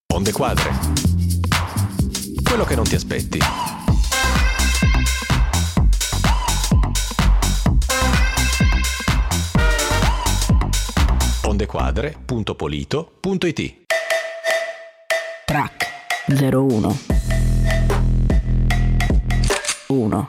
Onde Quadre. Quello che non ti aspetti. ondequadre.polito.it. Track 01 1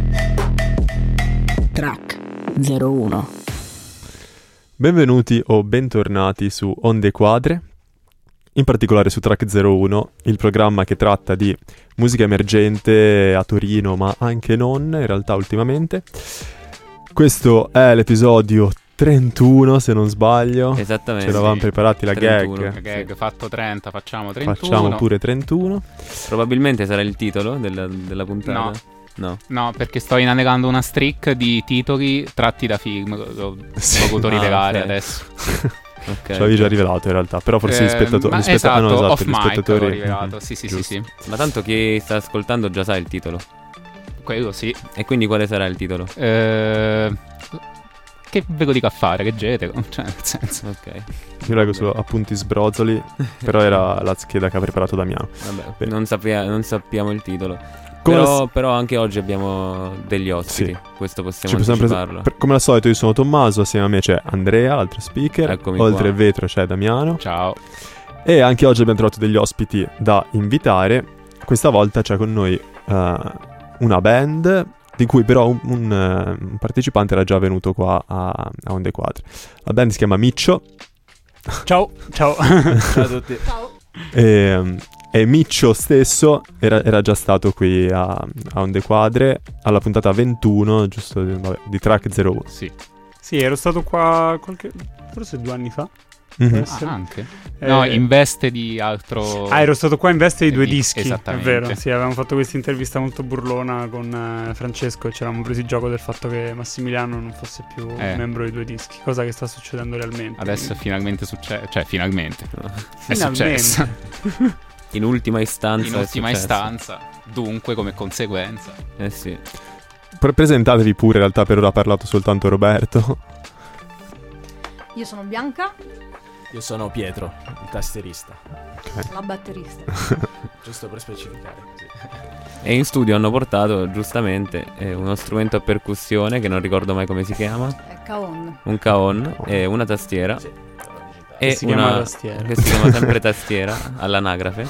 Track 01. Benvenuti o bentornati su Onde Quadre, in particolare su Track 01, il programma che tratta di musica emergente a Torino, ma anche non, in realtà ultimamente. Questo è l'episodio 31, se non sbaglio. Esattamente. Ce l'avevamo preparati la 31, gag. sì. Fatto 30, facciamo 31. Facciamo pure 31. Probabilmente sarà il titolo della puntata. No, perché sto inanellando una streak di titoli tratti da film. L'ho potuto rivelare adesso. Ok. Ce l'avevi già rivelato in realtà, però forse gli spettatori... Off gli mic spettatori... l'ho rivelato, sì. Ma tanto chi sta ascoltando già sa il titolo. Quello sì. E quindi quale sarà il titolo? Che ve lo dico a fare, leggetelo. Cioè, nel senso. Ok. Io leggo solo appunti sbrozzoli, però era la scheda che ha preparato Damiano. Vabbè, non sappiamo il titolo. Come Però anche oggi abbiamo degli ospiti. Sì. Questo possiamo anticiparlo. Come al solito io sono Tommaso, assieme a me c'è Andrea, l'altro speaker. Eccomi oltre qua. il vetro c'è Damiano. Ciao. E anche oggi abbiamo trovato degli ospiti da invitare. Questa volta c'è con noi una band di cui però un partecipante era già venuto qua a Onde Quadre. La band si chiama Miccio. Ciao. Ciao a tutti. E Miccio stesso era già stato qui a Onde Quadre alla puntata 21, giusto, di Track 01. Sì, ero stato qua forse 2 anni fa. Mhm. Anche? No, in veste di altro... ero stato qua in veste di 2 dischi. Esattamente. È vero, sì, avevamo fatto questa intervista molto burlona con Francesco e ci eravamo presi il gioco del fatto che Massimiliano non fosse più membro di 2 dischi, cosa che sta succedendo realmente. Adesso è finalmente successo, cioè finalmente. È Finalmente. successo. In ultima istanza. In ultima istanza, dunque come conseguenza. Eh sì. Presentatevi pure, in realtà per ora ha parlato soltanto Roberto. Io sono Bianca, Io sono Pietro, il tastierista. la batterista. Giusto per specificare così. E in studio hanno portato giustamente uno strumento a percussione che non ricordo mai come si chiama. È Caon. Un cajon e una tastiera. Sì. E Che si chiama tastiera. Che si chiama sempre tastiera all'anagrafe.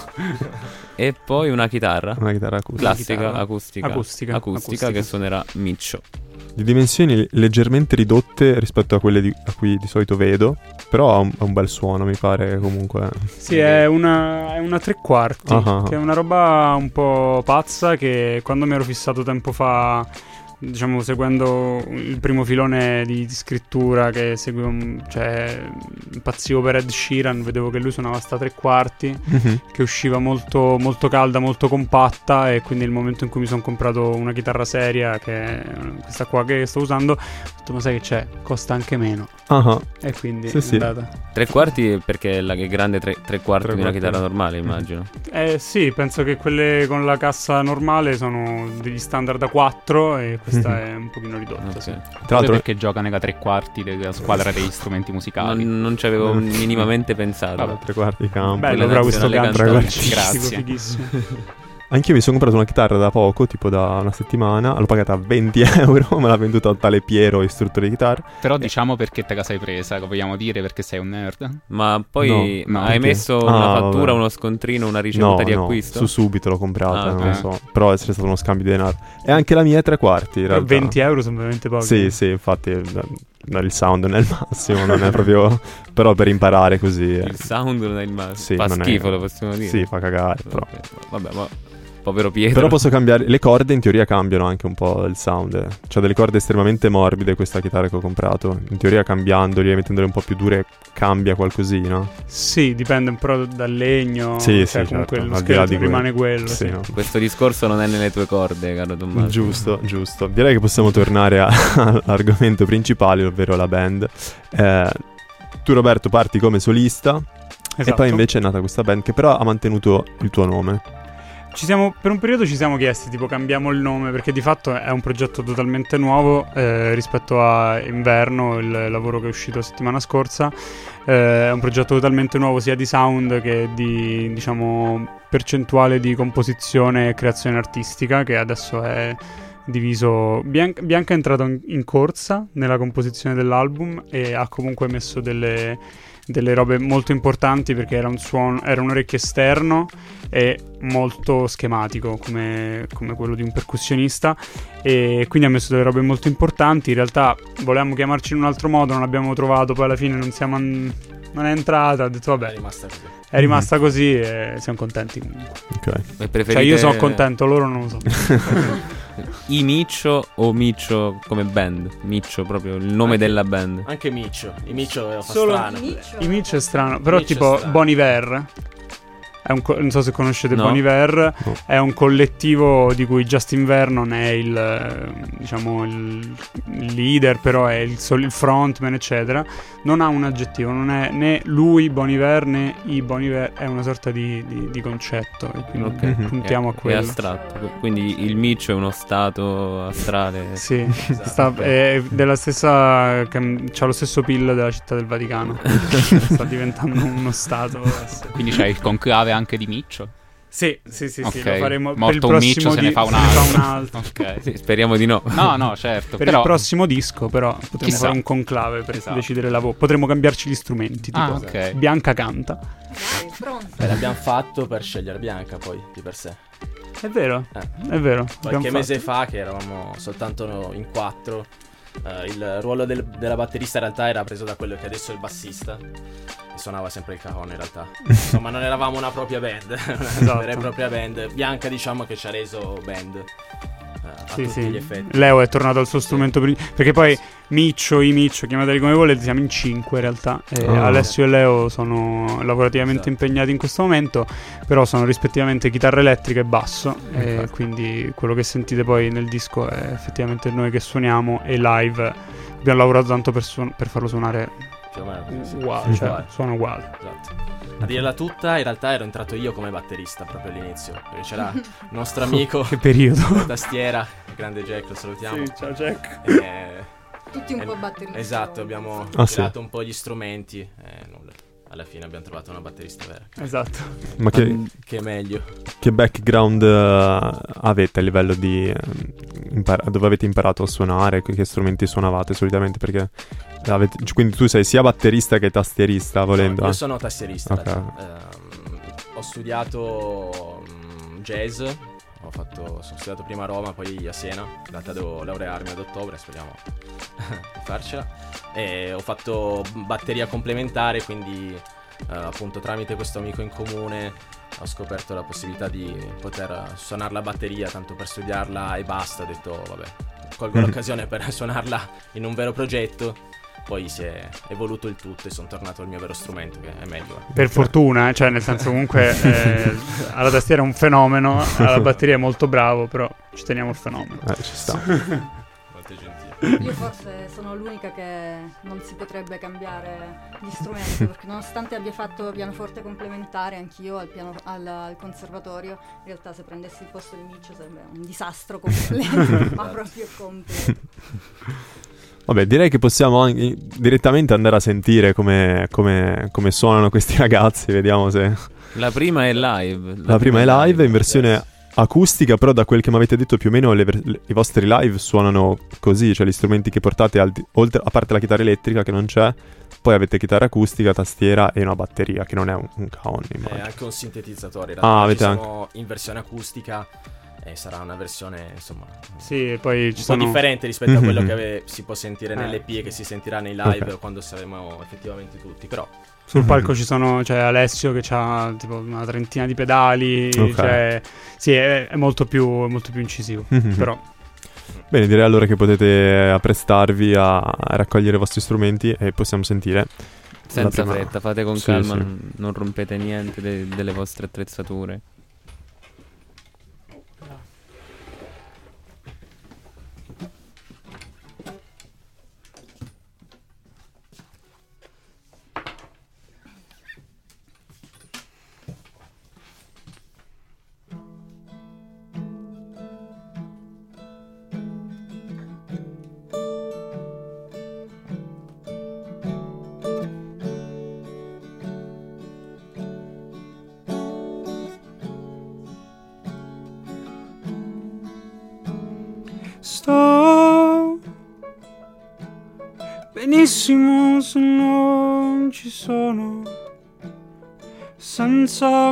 E poi una chitarra Una chitarra acustica. classica acustica che suonerà Miccio. Di dimensioni leggermente ridotte rispetto a quelle a cui di solito vedo, però ha un bel suono, mi pare, comunque. Sì, è una 3/4, Ah. che è una roba un po' pazza che quando mi ero fissato tempo fa, diciamo seguendo il primo filone di scrittura che seguivo, cioè impazzivo per Ed Sheeran, vedevo che lui suonava sta 3/4 Mhm. che usciva molto, molto calda, molto compatta, e quindi nel momento in cui mi sono comprato una chitarra seria, che è questa qua che sto usando, ho detto ma sai che c'è, costa anche meno, Ah. e quindi Sì, è sì. andata. 3/4 perché la che è grande 3/4 di una chitarra normale, immagino. Sì, penso che quelle con la cassa normale sono degli standard da 4 e questa è un pochino ridotta. Ok. Sì. Tra l'altro, Perché gioca nella 3/4 della squadra degli strumenti musicali. Non ci avevo minimamente pensato. Vabbè. 3/4 di campo. Bello Quella però questo nazionale canto, cantante. Grazie. fighissimo. Anch'io mi sono comprato una chitarra da poco, tipo da una settimana. L'ho pagata 20 euro, me l'ha venduta un tale Piero, istruttore di chitarra. Però diciamo perché te la sei presa, lo vogliamo dire perché sei un nerd? Ma poi No, hai perché? messo una fattura, vabbè. uno scontrino, una ricevuta No, di no, acquisto? su subito l'ho comprata, Ah, non lo ok. so. Però è stato uno scambio di denaro. E anche la mia è 3/4 in Però realtà. 20 euro sono veramente pochi. Sì, infatti il sound non è il massimo, non è proprio... Però per imparare così... Il sound non è il massimo. Sì, fa non è- schifo, lo possiamo dire. Sì, fa cagare, però... Ok, vabbè, ma povero Pietro. Però posso cambiare... Le corde in teoria cambiano anche un po' il sound. C'ha delle corde estremamente morbide questa chitarra che ho comprato. In teoria cambiandoli e mettendole un po' più dure cambia qualcosina. Sì, dipende un po' dal legno. Sì, cioè, sì, comunque certo. lo Al di là scheletro di rimane quello. Sì, sì. no. Questo discorso non è nelle tue corde, caro Tommaso. Giusto. Direi che possiamo tornare all'argomento principale, ovvero la band. Tu Roberto parti come solista e Esatto. poi invece è nata questa band che però ha mantenuto il tuo nome. per un periodo ci siamo chiesti tipo cambiamo il nome, perché di fatto è un progetto totalmente nuovo rispetto a Inverno, il lavoro che è uscito la settimana scorsa. È un progetto totalmente nuovo sia di sound che di, diciamo, percentuale di composizione e creazione artistica, che adesso è diviso. Bianca è entrato in corsa nella composizione dell'album e ha comunque messo delle robe molto importanti, perché era un orecchio esterno e molto schematico come quello di un percussionista, e quindi ha messo delle robe molto importanti. In realtà volevamo chiamarci in un altro modo, non l'abbiamo trovato, poi alla fine non è entrata, ho detto vabbè, è rimasta così e siamo contenti comunque. Ok. Cioè io sono contento, loro non lo so. I Miccio o Miccio come band? Miccio proprio il nome della band. Anche Miccio. I Miccio fa Solo strano. I Miccio è strano, però Miccio tipo è strano. Bon Iver non so se conoscete No. Bon Iver, No. è un collettivo di cui Justin Vernon è il leader, però è il frontman, eccetera. Non ha un aggettivo, non è né lui Bon Iver né i Bon Iver, è una sorta di concetto, e quindi Ok. puntiamo a È quello. astratto. Quindi il Miccio è uno stato astrale. Sì, Esatto. è della stessa, c'ha lo stesso PIL della città del Vaticano. Sta diventando uno stato. Quindi c'è il conclave anche di Miccio. Sì, Ok. lo faremo Morto per il un prossimo Miccio, se ne fa un se ne altro. un altro. Ok. Sì, speriamo di no. No, certo. Per però... il prossimo disco, però, potremo Chissà. fare un conclave per Esatto. decidere la voce. Potremmo cambiarci gli strumenti. Tipo, ok. Bianca canta. Dai, pronto. L'abbiamo fatto per scegliere Bianca poi, di per sé. È vero, Eh. è vero. Qualche abbiamo mese fatto. fa, che eravamo soltanto in 4, il ruolo della batterista in realtà era preso da quello che adesso è il bassista, e suonava sempre il cajon in realtà. Insomma, non eravamo una propria band, una vera e propria band. Bianca, diciamo che ci ha reso band a Sì, tutti sì. gli effetti. Leo è tornato al suo strumento perché poi Miccio, chiamateli come volete, siamo in 5 in realtà. Alessio e Leo sono lavorativamente Esatto. impegnati in questo momento, però sono rispettivamente chitarra elettrica e basso, e quindi quello che sentite poi nel disco è effettivamente noi che suoniamo, e live abbiamo lavorato tanto per farlo suonare Più o meno, sì. uguale, cioè Uguale. suona uguale. Esatto. A dirla tutta, in realtà ero entrato io come batterista proprio all'inizio, perché c'era il nostro amico Che periodo. la tastiera, il grande Jack, lo salutiamo. ciao Jack. Tutti un po' batteristi. Esatto, abbiamo Sì. girato un po' gli strumenti e nulla. Alla fine abbiamo trovato una batterista vera. Esatto. Ma Che è meglio. che background avete a livello di dove avete imparato a suonare? Che strumenti suonavate solitamente? Perché quindi tu sei sia batterista che tastierista, volendo. No, io sono tastierista. Ok. in realtà. Ho studiato jazz. Sono studiato prima a Roma, poi a Siena. In realtà devo laurearmi ad ottobre, speriamo di farcela. E ho fatto batteria complementare, quindi appunto tramite questo amico in comune ho scoperto la possibilità di poter suonare la batteria, tanto per studiarla e basta. Ho detto vabbè, colgo l'occasione per suonarla in un vero progetto. Poi si è evoluto il tutto e sono tornato al mio vero strumento, che è meglio. Per fortuna, cioè nel senso comunque alla tastiera è un fenomeno, alla batteria è molto bravo, però ci teniamo il fenomeno. Ci sta. Molto gentile. Io forse sono l'unica che non si potrebbe cambiare gli strumenti, perché nonostante abbia fatto pianoforte complementare anch'io al conservatorio, in realtà se prendessi il posto di Miccio sarebbe un disastro completo, ma proprio completo. Vabbè, direi che possiamo direttamente andare a sentire come suonano questi ragazzi. Vediamo se. La prima è live. La prima è live in versione acustica, però da quel che mi avete detto più o meno i vostri live suonano così, cioè gli strumenti che portate oltre, a parte la chitarra elettrica che non c'è, poi avete chitarra acustica, tastiera e una batteria che non è un cajon, È immagino. anche un sintetizzatore. In Ah, realtà avete siamo in versione acustica e sarà una versione insomma Sì, e poi ci un sono po' differente rispetto a quello Mhm. che si può sentire nell'EP e che si sentirà nei live Ok. quando saremo effettivamente tutti. Però sul palco ci sono, c'è Alessio che ha tipo una trentina di pedali, Ok. cioè sì, è molto più incisivo, però Bene, direi allora che potete apprestarvi a raccogliere i vostri strumenti e possiamo sentire. Senza la prima- fretta, fate con Sì, calma, sì. non rompete niente delle vostre attrezzature. Sto benissimo se non ci sono, senza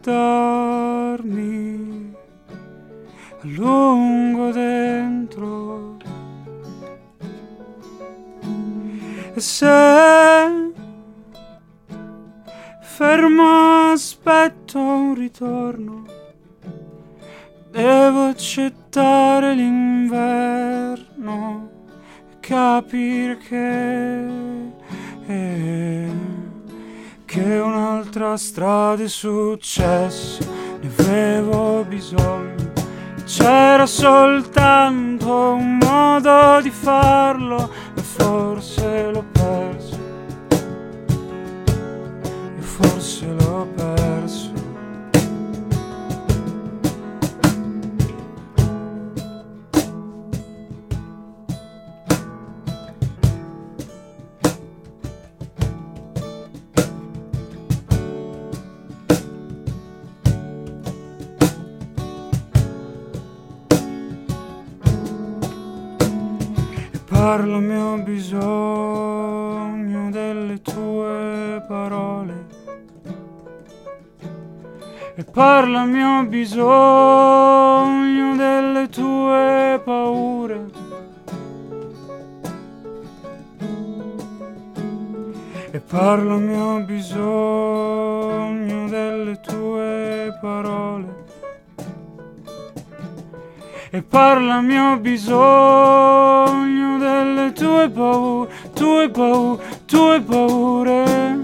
guardarmi a lungo dentro. E se fermo aspetto un ritorno, devo accettare l'inverno e capire che un'altra strada è successo, ne avevo bisogno. C'era soltanto un modo di farlo e forse l'ho perso. E forse l'ho perso. Parlami, ho bisogno delle tue parole. E parlami, ho bisogno delle tue paure. E parlami, ho bisogno delle tue parole. E parlami, ho bisogno delle tue paure, tue paure, tue paure.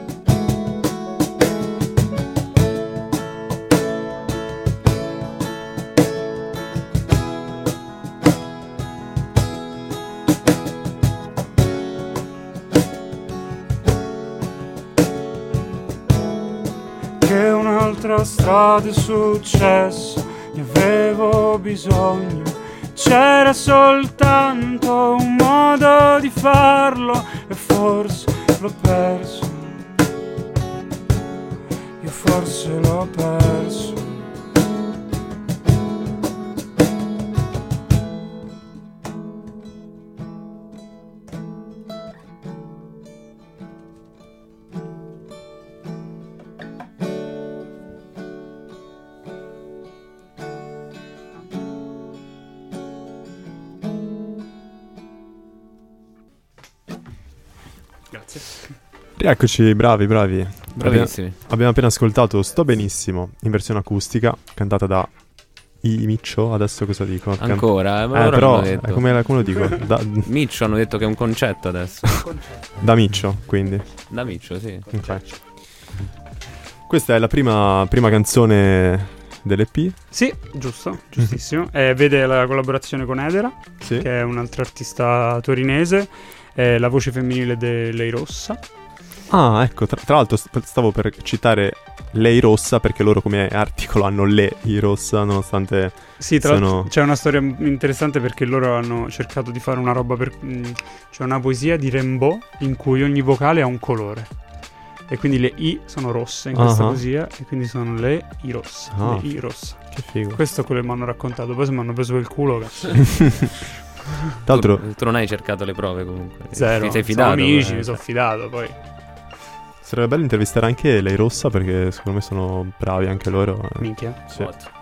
Che un'altra strada è successo, ne avevo bisogno, c'era soltanto un modo di farlo e forse l'ho perso, io forse l'ho perso. Grazie. Rieccoci, bravi. Bravissimi. Abbiamo appena ascoltato Sto benissimo in versione acustica, cantata da I Miccio. Adesso cosa dico? Ancora? Ma loro però hanno detto. come lo dico? Miccio hanno detto che è un concetto adesso. Da Miccio, quindi. Da Miccio, sì. Ok. Questa è la prima canzone dell'EP. Sì, giusto, giustissimo. Vede la collaborazione con Edera, Sì. che è un altro artista torinese, la voce femminile di Lei Rossa. Ah, ecco, tra l'altro stavo per citare Lei Rossa, perché loro come articolo hanno Lei Rossa, nonostante Sì, tra l'altro sono... c'è una storia interessante perché loro hanno cercato di fare una roba c'è una poesia di Rimbaud in cui ogni vocale ha un colore. E quindi le I sono rosse in questa poesia, e quindi sono le I rosse. Le I rossa. Che figo. Questo è quello che mi hanno raccontato. Poi se mi hanno preso per il culo, cazzo. Tra l'altro Tu non hai cercato le prove comunque. Zero. Ti sei fidato? Sono amici, mi sono fidato. Poi sarebbe bello intervistare anche Lei Rossa, perché secondo me sono bravi anche loro. minchia. Sì.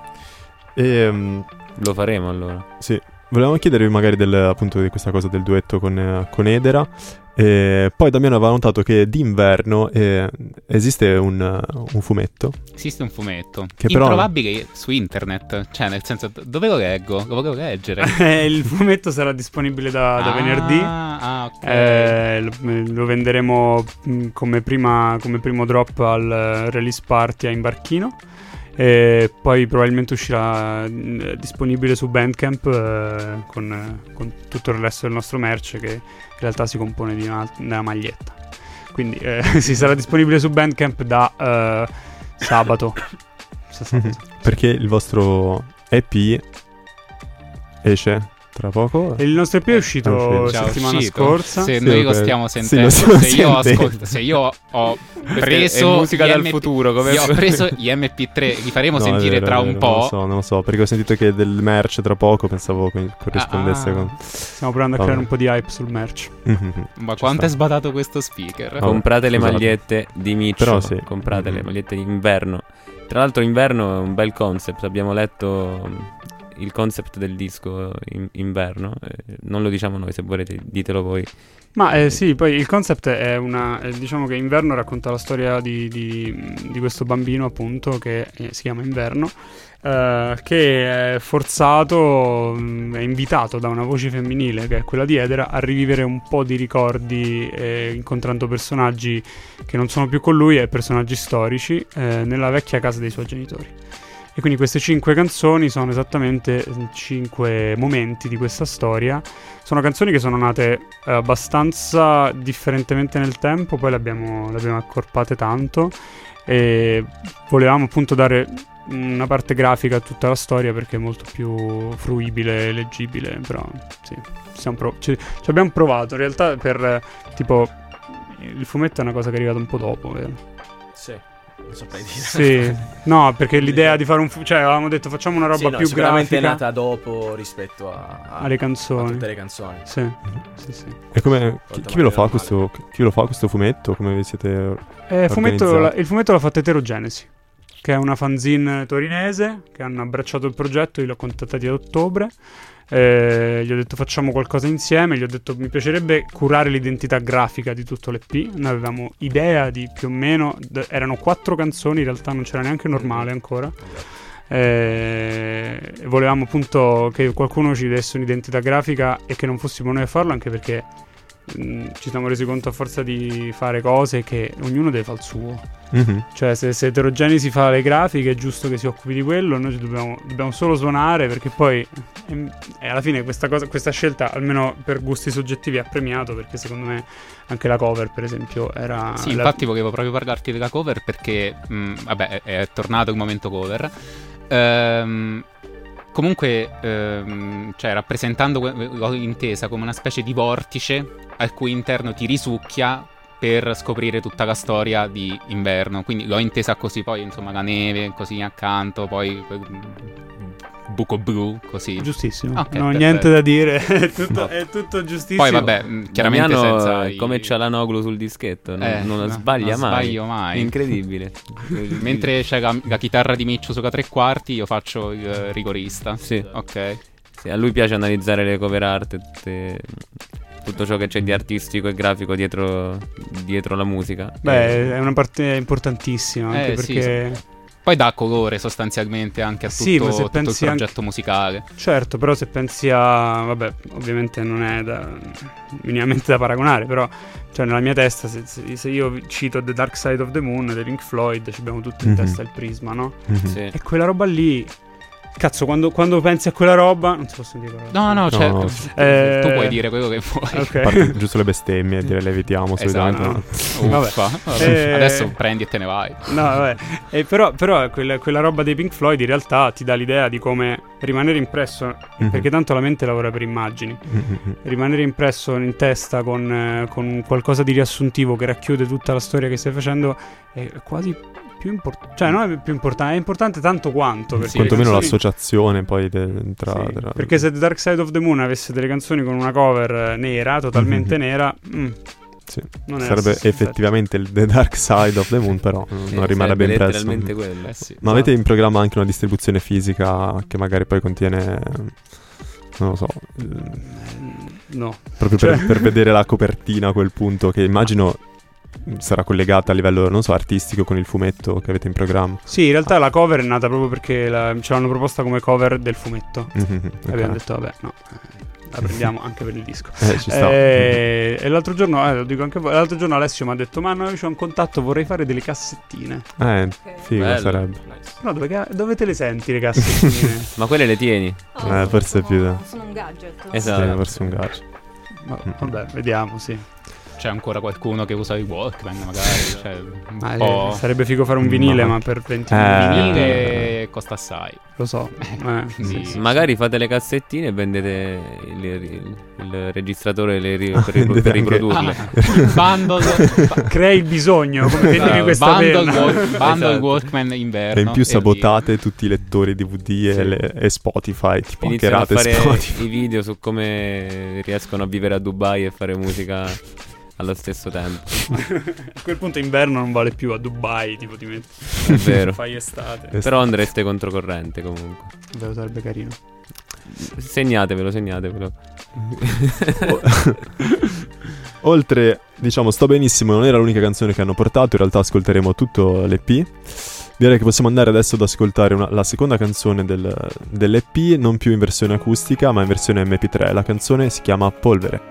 E Lo faremo allora. sì, volevamo chiedervi magari appunto di questa cosa del duetto con Edera. E poi Damiano aveva notato che d'inverno esiste un fumetto. Esiste un fumetto Che però- introvabile su internet. Cioè, nel senso, dove lo leggo? Lo volevo leggere. Il fumetto sarà disponibile da venerdì. Ok. Lo venderemo come primo drop al release party a Imbarchino. E poi probabilmente uscirà disponibile su Bandcamp con tutto il resto del nostro merch, che in realtà si compone di una maglietta. Quindi sì, sarà disponibile su Bandcamp da sabato. Perché il vostro EP esce tra poco. Il nostro EP è uscito Già settimana uscito. scorsa. Se Sì, noi lo ok. stiamo Sì, sentendo, lo stiamo se io sentendo. se io ho È preso musica gli dal MP futuro, come io ho preso gli MP3, li faremo No, è sentire vero, tra è un vero, po'. Non lo so, perché ho sentito che del merch tra poco, pensavo corrispondesse con... Stiamo provando a Vabbè. creare un po' di hype sul merch. Mhm. Ma Ci quanto sta. è sbadato questo speaker? Oh. Comprate le scusate. magliette di Miccio. Però sì. Comprate le Mm. magliette d'inverno. Tra l'altro inverno è un bel concept. Abbiamo letto il concept del disco inverno. Non lo diciamo noi, se volete ditelo voi. Ma sì, poi il concept è diciamo che Inverno racconta la storia di questo bambino, appunto, che si chiama Inverno, che è forzato, è invitato da una voce femminile, che è quella di Edera, a rivivere un po' di ricordi, incontrando personaggi che non sono più con lui e personaggi storici, nella vecchia casa dei suoi genitori. E quindi queste 5 canzoni sono esattamente 5 momenti di questa storia. Sono canzoni che sono nate abbastanza differentemente nel tempo, poi le abbiamo accorpate tanto e volevamo appunto dare una parte grafica a tutta la storia perché è molto più fruibile e leggibile, però sì, ci abbiamo provato. In realtà tipo il fumetto è una cosa che è arrivata un po' dopo, vero? Sì, non saprei dire. Sì, no, perché l'idea di fare cioè avevamo detto facciamo una roba Sì, no, più sicuramente grafica è nata dopo rispetto alle canzoni. a tutte le canzoni. Sì, sì. E come chi ve lo fa questo fumetto? Come vi siete Il fumetto organizzati? l'ha fatto Eterogenesi, che è una fanzine torinese che hanno abbracciato il progetto. Io li ho contattati ad ottobre, gli ho detto facciamo qualcosa insieme, gli ho detto mi piacerebbe curare l'identità grafica di tutto l'EP. Noi avevamo idea di più o meno, erano 4 canzoni, in realtà non c'era neanche normale ancora. Volevamo appunto che qualcuno ci desse un'identità grafica e che non fossimo noi a farlo, anche perché ci siamo resi conto a forza di fare cose che ognuno deve fare il suo. Mhm. Cioè se Eterogenesi fa le grafiche è giusto che si occupi di quello, noi dobbiamo solo suonare, perché poi alla fine questa scelta, almeno per gusti soggettivi, ha premiato, perché secondo me anche la cover per esempio era... Sì, infatti volevo proprio parlarti della cover perché vabbè, è tornato il momento cover. Comunque, cioè, rappresentando, l'ho intesa come una specie di vortice al cui interno ti risucchia per scoprire tutta la storia di Inverno. Quindi l'ho intesa così, poi insomma la neve così accanto, poi buco blu, così. Giustissimo, Ok, non ho perfetto. niente da dire, è tutto giustissimo. Poi vabbè, chiaramente Damiano, senza come c'è l'Anoglu sul dischetto, non no, sbaglia non mai. sbaglio mai. È incredibile. Mentre c'è la chitarra di Miccio sulla 3/4, io faccio il rigorista. Sì. Ok. Sì, a lui piace analizzare le cover art, tutto ciò che c'è di artistico e grafico dietro la musica. Beh, è una parte importantissima, anche sì, perché... Poi dà colore sostanzialmente anche a tutto, Sì, ma se tutto il pensi progetto musicale. Certo, però se pensi a... Vabbè, ovviamente non è minimamente da paragonare, però cioè nella mia testa, se io cito The Dark Side of the Moon dei Pink Floyd, ci abbiamo tutti in Mhm. testa il prisma, no? Mhm. Sì. E quella roba lì... Cazzo, quando pensi a quella roba... Non si possono dire parole. No, certo. No. Tu puoi dire quello che vuoi. Ok. A parte giusto le bestemmie, dire le evitiamo solitamente. Esatto. Vabbè. Uffa. Vabbè. Eh, Adesso prendi e te ne vai. No, vabbè. Però quella roba dei Pink Floyd in realtà ti dà l'idea di come rimanere impresso, Mhm. perché tanto la mente lavora per immagini. Mhm. Rimanere impresso in testa con qualcosa di riassuntivo che racchiude tutta la storia che stai facendo è quasi più importante. Cioè, non è più importante, è importante tanto quanto. Perché Quantomeno le canzoni- l'associazione poi tra Sì, perché se The Dark Side of the Moon avesse delle canzoni con una cover nera, totalmente Mhm. nera, Sì. non è Sarebbe la stessa effettivamente il The Dark Side of the Moon, però non rimarrebbe sarebbe impresso. letteralmente quello. Sì. Ma avete in programma anche una distribuzione fisica che magari poi contiene, non lo so, No. proprio Cioè- per vedere la copertina a quel punto, che immagino sarà collegata a livello, non so, artistico con il fumetto che avete in programma. Sì, in realtà la cover è nata proprio perché ce l'hanno proposta come cover del fumetto. Mhm, E abbiamo ok. detto, vabbè, no, la prendiamo anche per il disco. Ci sta. E l'altro giorno, lo dico anche a voi, l'altro giorno Alessio mi ha detto, ma no, io c'ho un contatto, vorrei fare delle cassettine. Figo Bello. sarebbe. Però dove te le senti le cassettine? Ma quelle le tieni? Forse più Sono un gadget. Esatto. Sì, forse un gadget. Ma, vabbè, vediamo, sì. C'è ancora qualcuno che usa il Walkman magari, cioè un Ma po'. sarebbe figo fare un vinile, Ma- ma per 20 Un Eh, vinile costa assai. Lo so. Quindi- Sì. Magari fate le cassettine e vendete il registratore per Vendete anche- riprodurle. Bundle Crei il bisogno, come vendimi questa bundle, penna. bundle Esatto. Walkman inverno E in più e sabotate tutti i lettori DVD e Spotify, tipo Iniziano a hackerate fare Spotify. i video su come riescono a vivere a Dubai e fare musica allo stesso tempo. A quel punto inverno non vale più a Dubai, tipo ti metti. È vero. Fai estate. Però andreste controcorrente comunque. Vero, sarebbe carino. Segnatevelo. Oltre, diciamo, Sto benissimo non era l'unica canzone che hanno portato, in realtà ascolteremo tutto l'EP. Direi che possiamo andare adesso ad ascoltare la seconda canzone dell'EP, non più in versione acustica, ma in versione MP3. La canzone si chiama Polvere.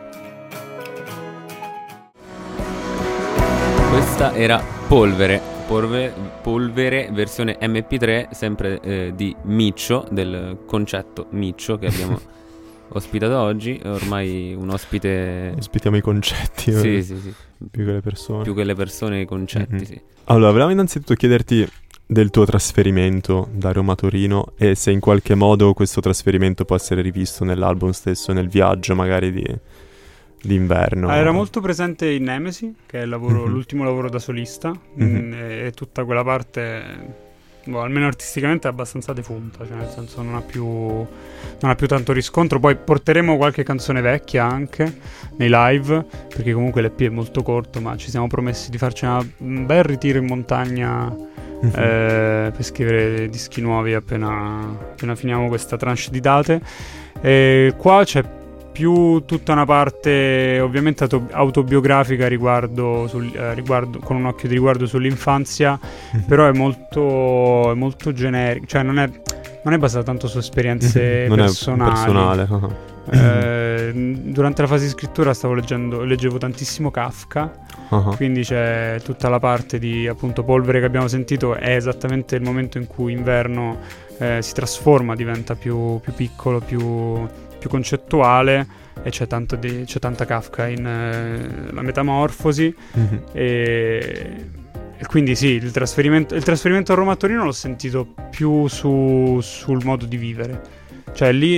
Questa era Polvere, versione MP3, sempre di Miccio, del concetto Miccio che abbiamo ospitato oggi. Ormai un ospite... Ospitiamo i concetti. Sì. Più che le persone. Più che le persone, i concetti, sì. Allora, volevamo innanzitutto chiederti del tuo trasferimento da Roma a Torino e se in qualche modo questo trasferimento può essere rivisto nell'album stesso, nel viaggio magari d'inverno. Era molto presente in Nemesi, che è il lavoro, l'ultimo lavoro da solista, e tutta quella parte, almeno artisticamente, è abbastanza defunta, cioè nel senso non ha più tanto riscontro. Poi porteremo qualche canzone vecchia anche nei live, perché comunque l'EP è molto corto, ma ci siamo promessi di farci un bel ritiro in montagna per scrivere dischi nuovi appena finiamo questa tranche di date. E qua c'è più tutta una parte ovviamente autobiografica riguardo con un occhio di riguardo sull'infanzia, però è molto generico, cioè non è basata tanto su esperienze non personali. È personale. Durante la fase di scrittura leggevo tantissimo Kafka, quindi c'è tutta la parte di appunto Polvere che abbiamo sentito, è esattamente il momento in cui inverno si trasforma, diventa più piccolo, più concettuale, e c'è tanta Kafka in La Metamorfosi. E quindi sì, il trasferimento a Roma a Torino l'ho sentito più sul modo di vivere. Cioè lì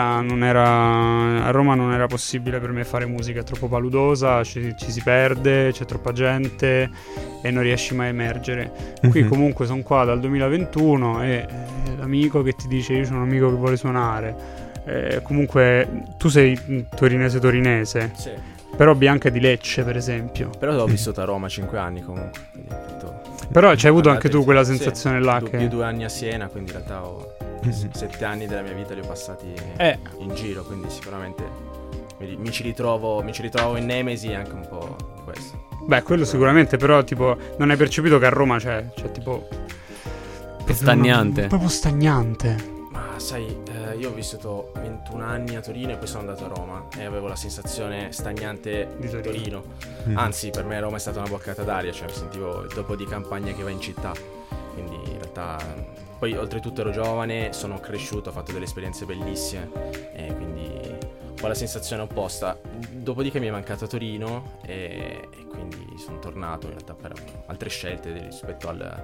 a Roma non era possibile per me fare musica, è troppo paludosa, ci si perde, c'è troppa gente e non riesci mai a emergere. Qui comunque sono qua dal 2021 e l'amico che ti dice io sono un amico che vuole suonare. Comunque tu sei torinese, Sì. però Bianca è di Lecce, per esempio. Però ho vissuto a Roma 5 anni comunque. Quindi ho fatto... Però c'hai avuto anche tu quella sensazione sì, là più 2 anni a Siena, quindi in realtà ho 7 anni della mia vita li ho passati in giro, quindi sicuramente mi ci ritrovo in Nemesi anche un po' questo. Beh, quello sicuramente, però tipo non hai percepito che a Roma c'è tipo stagnante. Proprio stagnante. Ma sai, io ho vissuto 21 anni a Torino e poi sono andato a Roma e avevo la sensazione stagnante Di di Torino. Anzi, per me Roma è stata una boccata d'aria, cioè sentivo il dopo di campagna che va in città. Quindi in realtà poi oltretutto ero giovane, sono cresciuto, ho fatto delle esperienze bellissime e quindi ho la sensazione opposta. Dopodiché mi è mancato Torino e quindi sono tornato in realtà per altre scelte rispetto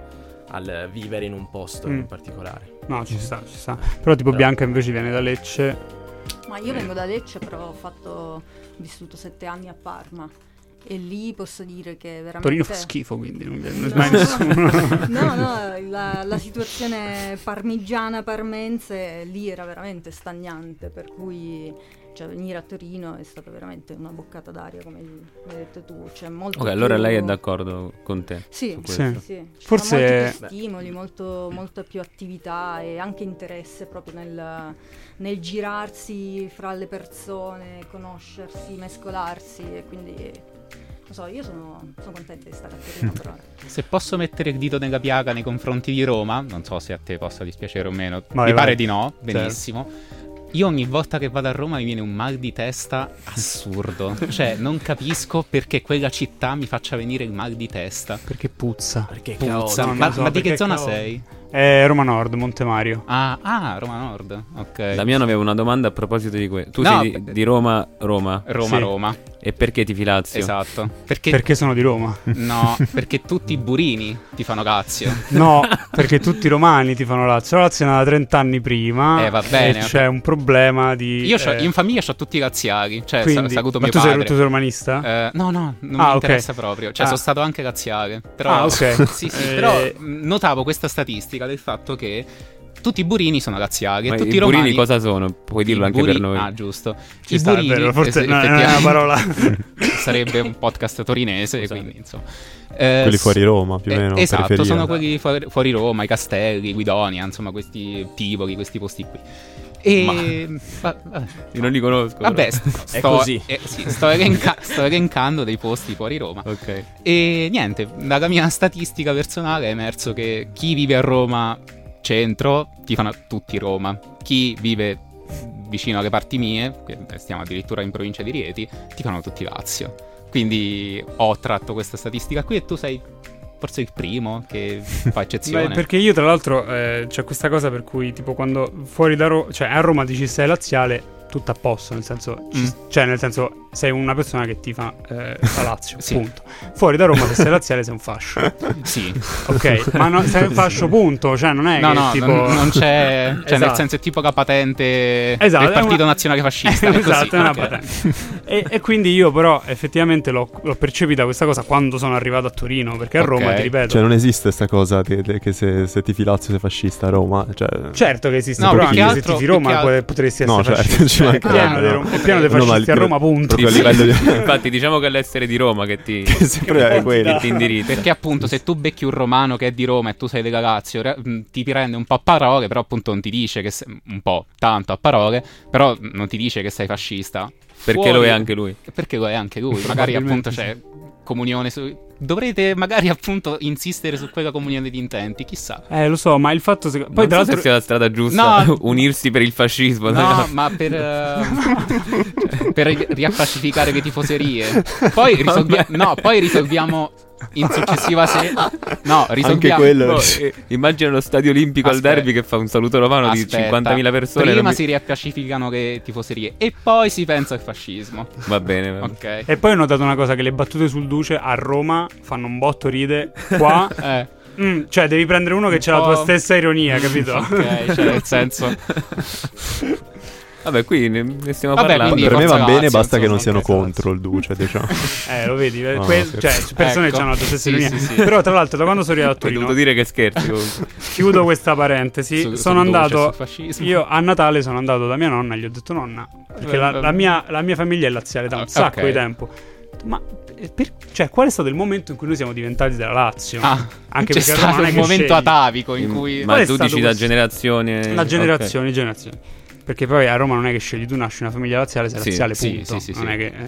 al vivere in un posto in particolare. No, ci sta. Però tipo Bianca invece viene da Lecce. Ma io vengo da Lecce, però ho vissuto 7 anni a Parma. E lì posso dire che veramente... Torino fa schifo, quindi non viene mai nessuno. No, la situazione parmense lì era veramente stagnante, per cui venire a Torino è stata veramente una boccata d'aria, come hai detto tu. C'è molto più... allora lei è d'accordo con te? Sì. Sì. Ci Forse sono molti più stimoli, molta più attività e anche interesse proprio nel girarsi fra le persone, conoscersi, mescolarsi, e quindi... Non so, io sono contenta di stare a Torino per ora. Se posso mettere il dito nella piaga nei confronti di Roma, non so se a te possa dispiacere o meno, Vai. mi pare di no, benissimo. Io ogni volta che vado a Roma mi viene un mal di testa assurdo. Cioè, non capisco perché quella città mi faccia venire il mal di testa. Perché puzza. Perché Puzza. non Ma, lo so, ma di che perché zona cavolo. sei? Roma Nord, Montemario. Ah, Roma Nord, ok. Damiano aveva una domanda a proposito di questo. Tu No, sei di Roma? Roma. E perché tifi Lazio? Esatto. Perché sono di Roma. No, perché tutti i burini ti fanno Lazio. No, perché tutti i romani ti fanno Lazio. La Lazio è nata 30 anni prima. Va bene. E c'è un problema di... Io in famiglia ho tutti i laziali. Cioè, quindi, saluto ma mio tu padre. tu sei romanista? No, non mi interessa proprio. Cioè, sono stato anche laziale. Però, ok. sì, però notavo questa statistica del fatto che tutti i burini sono laziali. Ma e tutti i i romani... burini cosa sono? Puoi dirlo anche per noi. Ah, giusto. Ci sta, è vero, forse non è una parola. Sarebbe un podcast torinese, quindi insomma. Quelli fuori Roma, più o meno. Esatto, periferia. sono quelli fuori Roma, i Castelli, Guidonia, insomma, questi Tivoli, questi posti qui. Io non li conosco. Vabbè, è così. Sto elencando dei posti fuori Roma. Ok. E niente, dalla mia statistica personale è emerso che chi vive a Roma centro ti fanno tutti Roma. Chi vive vicino alle parti mie, che stiamo addirittura in provincia di Rieti, ti fanno tutti Lazio. Quindi ho tratto questa statistica qui e tu sei forse il primo che fa eccezione. Beh, perché io tra l'altro c'è questa cosa per cui tipo quando fuori da Roma, cioè a Roma dici sei laziale, tutto a posto, nel senso cioè nel senso sei una persona che tifa la Lazio, Sì. punto. Fuori da Roma se sei laziale sei un fascio. Sì. Ok, ma sei un fascio punto, cioè non è No, che no, tipo non c'è. Cioè, Esatto. nel senso è tipo la patente Esatto, del è Partito una- Nazionale Fascista. esatto, è una Ok. patente. E quindi io però effettivamente l'ho percepita questa cosa quando sono arrivato a Torino, perché a Roma, Ok. ti ripeto, Cioè non esiste sta cosa che se tifi Lazio sei fascista a Roma. Cioè... certo che esiste, No, però più che anche se altro- tifi più Roma che potresti essere No, certo, fascista. ci mancherebbe, È pieno di no, ma fascisti a Roma, punto. proprio a livello di... Infatti, diciamo che è l'essere di Roma che ti, sempre è quello. che ti indirizza. Perché appunto se tu becchi un romano che è di Roma e tu sei della Lazio, ti prende un po' a parole, però appunto non ti dice che sei un po', tanto a parole, però non ti dice che sei fascista. Perché Fuori- lo è anche lui. Perché lo è anche lui. Magari appunto c'è comunione dovrete magari appunto insistere su quella comunione di intenti, chissà. Lo so, ma il fatto poi Non tra so se l'altro sia la strada giusta. No. Unirsi per il fascismo. No, ma per riappacificare le tifoserie. Poi risolviamo in successiva No, risolviamo. Anche quello. No, immagina lo stadio olimpico Aspetta. al derby che fa un saluto romano di 50.000 persone. Prima si riappacificano le tifoserie e poi si pensa al fascismo. Va bene, va bene. Ok. E poi ho notato una cosa, che le battute sul Duce a Roma fanno un botto ride, qua cioè devi prendere uno che c'ha la tua stessa ironia, capito? Ok, cioè nel senso. Vabbè, qui ne stiamo Vabbè, parlando. quindi Per me va Forza bene, Lazio, basta che non insomma, siano Forza contro il Duce, diciamo. Lo vedi, No, cioè scherzo. persone Ecco. che hanno la tua stessa Sì, ironia. sì, sì. Però tra l'altro da quando sono arrivato a Hai Torino, dovuto dire che scherzi comunque. chiudo questa parentesi, Sul sono Duce, andato sul fascismo. io a Natale sono andato da mia nonna e gli ho detto: nonna, perché la mia famiglia è laziale da un sacco Ok. di tempo. Ma cioè, qual è stato il momento in cui noi siamo diventati della Lazio? Anche c'è perché a Roma stato non è un che momento scegli. atavico in cui Qual Ma è tu stato dici da questo? generazione. La generazioni. Perché poi a Roma non è che scegli, tu nasci in una famiglia laziale, sei Sì, laziale, sì, punto. sì, Non è che,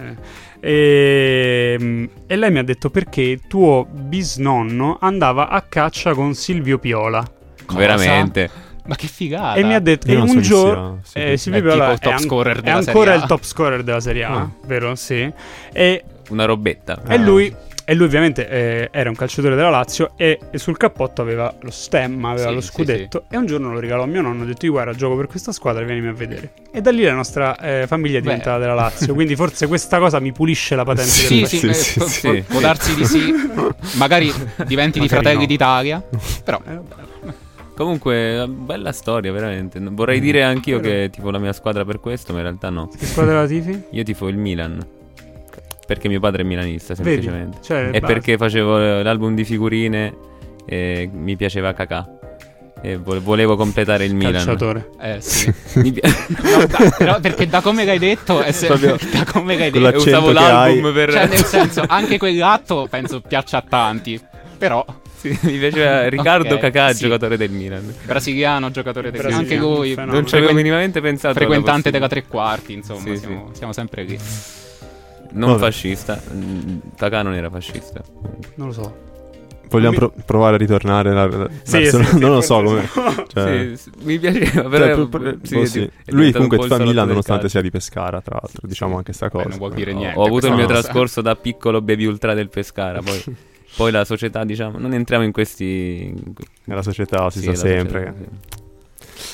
e lei mi ha detto perché tuo bisnonno andava a caccia con Silvio Piola. Cosa? Veramente. Ma che figata. E mi ha detto, Io e non so un chi giorno sia, Silvio È Piola tipo il top scorer è della ancora Serie A. il top scorer della Serie A, vero? Sì. Una robetta. E lui ovviamente era un calciatore della Lazio e sul cappotto aveva lo stemma, aveva Sì, lo sì, scudetto, e un giorno lo regalò a mio nonno, ho detto: io guarda, gioco per questa squadra, vienimi a vedere. E da lì la nostra famiglia è diventata della Lazio, quindi forse questa cosa mi pulisce la patente Sì, del sì, sì. può darsi di sì. Magari diventi di Magari Fratelli no. d'Italia. Però Comunque, bella storia, veramente. Vorrei dire anch'io che tifo la mia squadra per questo, ma in realtà no. Che squadra la tifi? Io tifo il Milan. Perché mio padre è milanista, Vedi? semplicemente. Cioè, E basta. perché facevo l'album di figurine e mi piaceva Kakà. E volevo completare il Milan. Calciatore. sì. Mi pi- No, però perché da come l'hai detto Proprio da come l'hai con detto, l'accento usavo che l'album hai. per... cioè nel senso anche quell'atto penso piaccia a tanti. Però Sì, mi piaceva Riccardo Ok, Kakà, sì. giocatore del Milan. brasiliano, giocatore del Brasiliano, anche lui, fenomeno. Non ci avevo minimamente pensato. frequentante alla della tre quarti, insomma, Sì, siamo sempre lì. Non Vabbè. fascista. Kakà non era fascista. Non lo so. Vogliamo provare a ritornare verso- sì, non lo so forse come. Cioè, Sì, mi piaceva, però... boh, sì. Lui comunque fa Milan nonostante sia di Pescara, tra l'altro, diciamo anche sta cosa. non vuol dire niente. Ho avuto il mio questa cosa. trascorso da piccolo baby ultra del Pescara, poi la società, diciamo, non entriamo in questi... Nella società si Sì, sa la sempre. società, sì.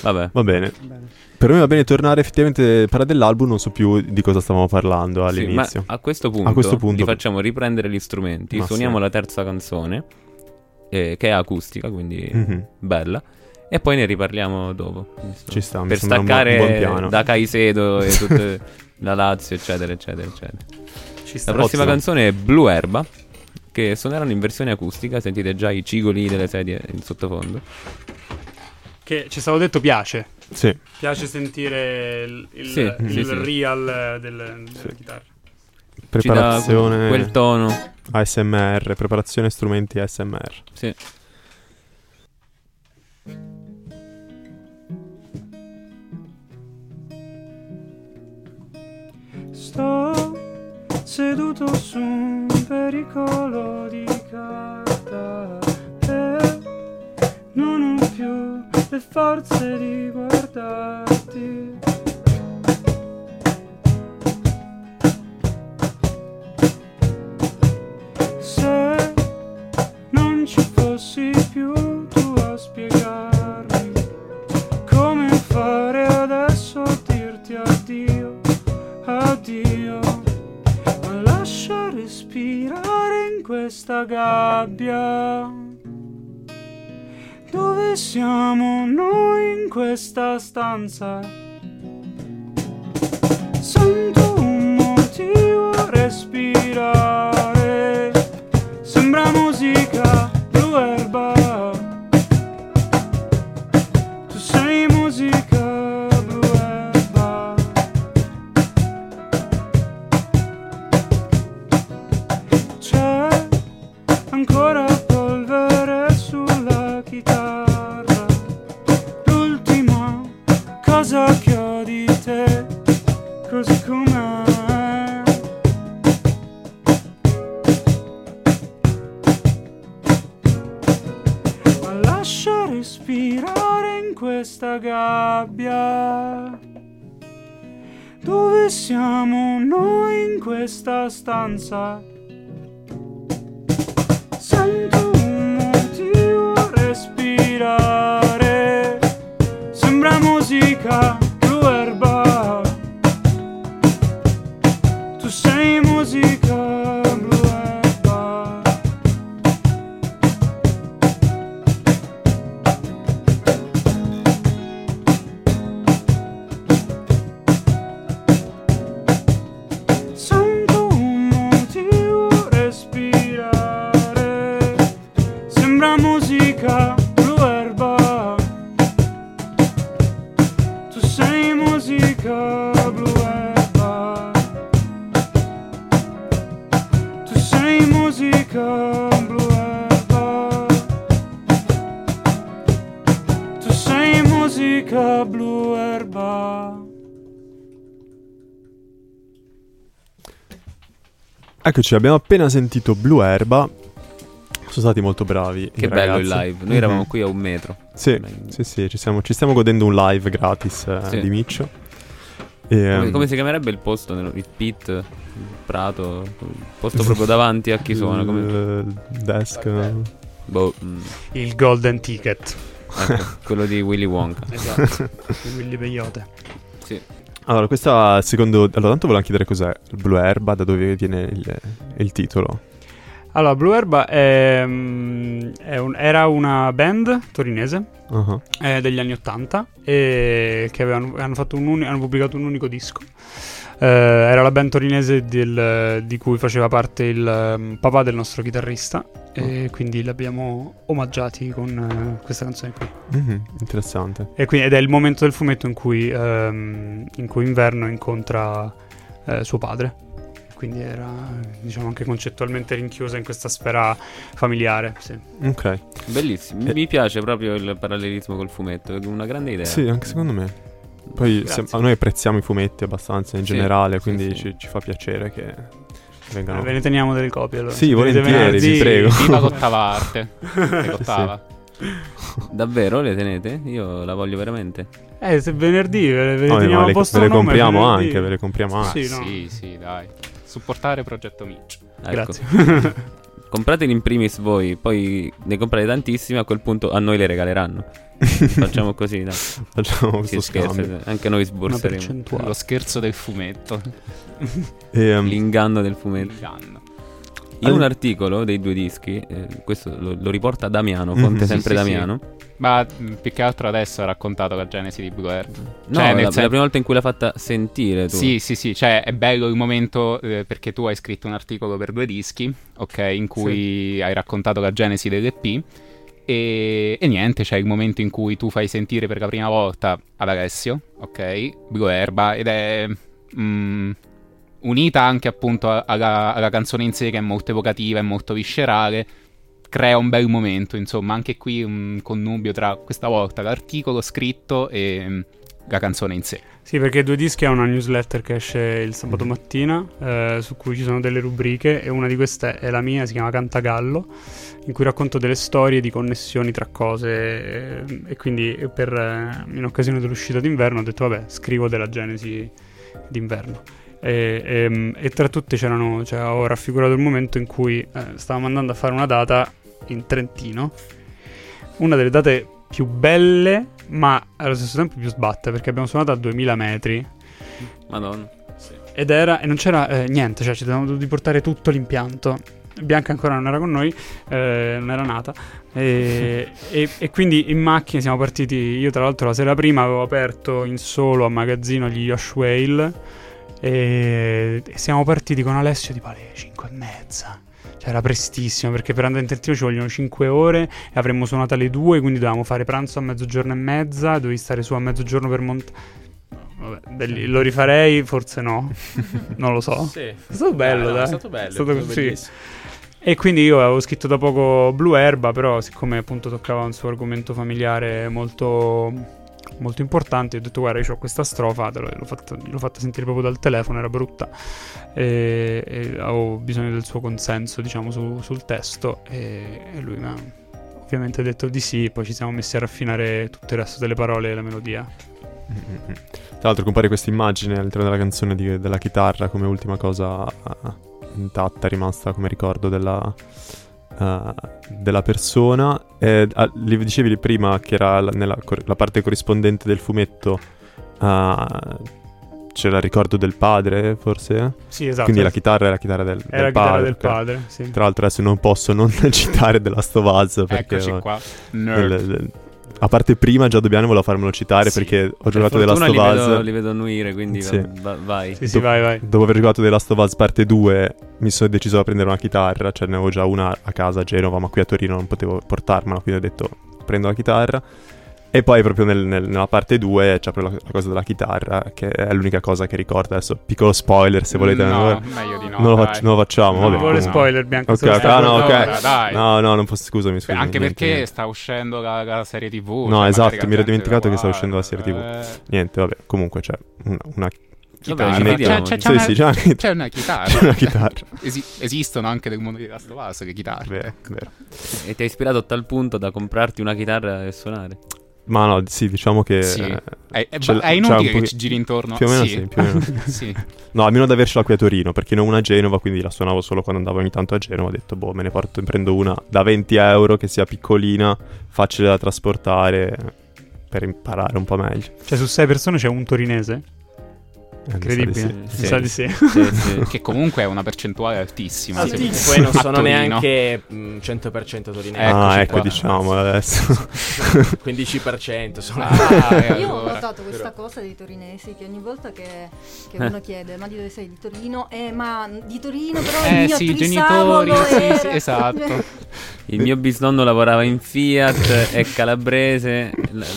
Vabbè. Va bene. Per me va bene tornare effettivamente a parlare dell'album, non so più di cosa stavamo parlando Sì, all'inizio. ma a questo punto li facciamo riprendere gli strumenti, Ma suoniamo sì. la terza canzone, che è acustica, quindi Mhm. bella, e poi ne riparliamo dopo. Ci sta, mi Per sembra un buon staccare piano. da Caicedo e tutta la Lazio, eccetera, eccetera, eccetera. Ci sta. La prossima Ottimo. canzone è Blue Erba, che suoneranno in versione acustica, sentite già i cigoli delle sedie in sottofondo. Che ci stavo detto piace. Sì. Piace sentire il Sì, sì. real della chitarra. Ci dà Preparazione quel tono. ASMR, preparazione strumenti ASMR. Sì. Sto seduto su un pericolo di carta e non ho più le forze di guardarti. Se non ci fossi più tu a spiegarmi come fare adesso a dirti addio, addio, ma lascia respirare in questa gabbia. Dove siamo noi in questa stanza? Sento un motivo a respirare. Sembra musica, Blue Erba. Tu sei musica, Blue Erba. C'è ancora polvere sulla chitarra. L'ultima cosa che ho di te, così com'è. Ma lascia respirare in questa gabbia. Dove siamo noi in questa stanza? Sento un motivo a respirare. Sembra musica, Blue Erba. Tu sei musica, Blue Erba. Sento un motivo a respirare. Sembra musica, Blue Erba. Tu sei musica, Blue Erba. Tu sei musica, Blue Erba. Tu sei musica, Blue Erba. Eccoci, abbiamo appena sentito Blue Erba. Sono stati molto bravi. Che i bello il ragazzi. live. Noi eravamo Mhm. qui a 1 metro. Sì, sì, ci stiamo godendo un live gratis Sì. di Miccio. E, Come si chiamerebbe il posto? Il pit? Il prato? Il posto proprio davanti a chi suona? Come... il desk. Boh, Il Golden Ticket. ecco, quello di Willy Wonka. Esatto. Di Willy Peyote. Sì. Allora, questa secondo... Allora, tanto volevo chiedere cos'è il Blue Erba, da dove viene il titolo. Allora, Blue Erba era una band torinese Uh-huh. degli anni 80 e che hanno pubblicato un unico disco. Era la band torinese di cui faceva parte il papà del nostro chitarrista e quindi l'abbiamo omaggiati con questa canzone qui. Interessante. Ed è il momento del fumetto in cui Inverno incontra suo padre. Quindi era, diciamo, anche concettualmente rinchiusa in questa sfera familiare. Sì. Ok. Bellissimo. Mi piace proprio il parallelismo col fumetto. È una grande idea. Sì, anche secondo me. Poi noi apprezziamo i fumetti abbastanza in Sì, generale, sì, quindi sì. Ci fa piacere che vengano. Ve ne teniamo delle copie allora. Sì, Se venite volentieri, venerdì- vi prego. Viva l'ottava arte. L'ottava. Davvero le tenete? Io la voglio veramente. Se venerdì ve le No, teniamo ma a posto ve le nome, compriamo venerdì. anche, ve le compriamo anche. Sì, no. Sì, dai. Supportare Progetto Mitch. Ecco. Grazie. Comprateli in primis voi, poi ne comprate tantissimi, a quel punto a noi le regaleranno. Facciamo così, dai. Facciamo questo scambio. Anche noi Una sborseremo. percentuale. Lo scherzo del fumetto. L'inganno del fumetto. L'inganno. In un articolo dei 2 dischi, questo lo riporta Damiano, fonte sempre sì, Damiano. Ma più che altro adesso ha raccontato la genesi di Blue Herb. No, Cioè, la prima volta in cui l'ha fatta sentire tu. Sì, cioè è bello il momento perché tu hai scritto un articolo per 2 dischi, ok, in cui hai raccontato la genesi dell'EP e niente, c'è il momento in cui tu fai sentire per la prima volta ad Alessio, ok, Blue Erba, ed è unita anche appunto alla canzone in sé, che è molto evocativa, è molto viscerale, crea un bel momento, insomma, anche qui un connubio tra questa volta l'articolo scritto e la canzone in sé. Sì, perché 2 dischi ha una newsletter che esce il sabato mattina, su cui ci sono delle rubriche, e una di queste è la mia, si chiama Cantagallo, in cui racconto delle storie di connessioni tra cose, e quindi in occasione dell'uscita d'inverno ho detto vabbè, scrivo della genesi d'inverno. E tra tutte ho raffigurato il momento in cui stavamo andando a fare una data in Trentino, una delle date più belle ma allo stesso tempo più sbatte, perché abbiamo suonato a 2000 metri. Madonna. E non c'era niente, cioè ci dovevamo dovuti portare tutto l'impianto. Bianca ancora non era con noi, non era nata, e quindi in macchina siamo partiti. Io tra l'altro la sera prima avevo aperto in solo a magazzino gli Yosh Whale, e siamo partiti con Alessio tipo alle 5:30. Cioè era prestissimo, perché per andare in Trentino ci vogliono 5 ore e avremmo suonato alle 2, quindi dovevamo fare pranzo a 12:30, dovevi stare su a mezzogiorno per montare. Lo rifarei? Forse no. Non lo so. Sì. È stato bello, dai. È stato bello. È stato bellissimo. sì. E quindi io avevo scritto da poco Blue Erba, però siccome appunto toccava un suo argomento familiare molto, molto importante, ho detto guarda, io ho questa strofa, l'ho fatta sentire proprio dal telefono, era brutta, e avevo bisogno del suo consenso, diciamo, sul testo, e lui mi ha ovviamente detto di sì. Poi ci siamo messi a raffinare tutto il resto delle parole e la melodia. Tra l'altro compare questa immagine all'interno della canzone della chitarra come ultima cosa intatta, rimasta come ricordo della persona. Li dicevi prima che era nella la parte corrispondente del fumetto, c'era il ricordo del padre, forse? Sì, esatto. Quindi la chitarra è la chitarra del la padre. Chitarra del padre, sì. Tra l'altro adesso non posso non citare The Last of Us, perché Eccoci qua, nerd. a parte prima già dobbiamo farmelo citare, Sì. perché ho giocato The Last of Us. Li vedo annuire, quindi Sì. vai. Sì, vai. Dopo aver giocato The Last of Us parte 2 mi sono deciso a prendere una chitarra, cioè ne avevo già una a casa a Genova, ma qui a Torino non potevo portarmela, quindi ho detto prendo la chitarra. E poi proprio nella parte 2 c'è proprio la cosa della chitarra, che è l'unica cosa che ricorda. Adesso piccolo spoiler se volete. No, meglio di no. Non dai. lo facciamo, No, vabbè. Non vuole comunque. spoiler, Bianca. Ok, se lo ok, stai no, ok. Allora, dai. No, non posso, scusami. Anche perché niente. sta uscendo la serie TV. No, cioè, esatto, magari la mi ero gente dimenticato lo che stava guarda, uscendo la serie TV. Niente, vabbè, comunque c'è una Chitarra. Vabbè, ci vediamo. C'è una chitarra. C'è una chitarra. Esistono anche nel mondo di Last of Us le chitarre. Vero, vero. E ti hai ispirato a tal punto da comprarti una chitarra e suonare? Ma no, sì, diciamo che Sì. È c'è inutile un che ci giri intorno. più o meno sì, più o meno. Sì. No, almeno ad avercela qui a Torino, perché ne ho una a Genova, quindi la suonavo solo quando andavo ogni tanto a Genova. Ho detto, me ne prendo una da 20 euro, che sia piccolina, facile da trasportare, per imparare un po' meglio. Cioè su 6 persone c'è un torinese? Incredibile. Mi Mi sa di sì. Che comunque è una percentuale altissima. Sì, secondo me. poi non A sono Torino. neanche 100% torinese. Ah, Eccoci ecco, qua. diciamo adesso. 15% sono. Io ho allora. notato questa cosa dei torinesi, che ogni volta che uno chiede ma di dove sei? Di Torino? Ma di Torino, però il mio sì, i trisavolo genitori, era... sì, esatto. Il mio bisnonno lavorava in Fiat, è calabrese.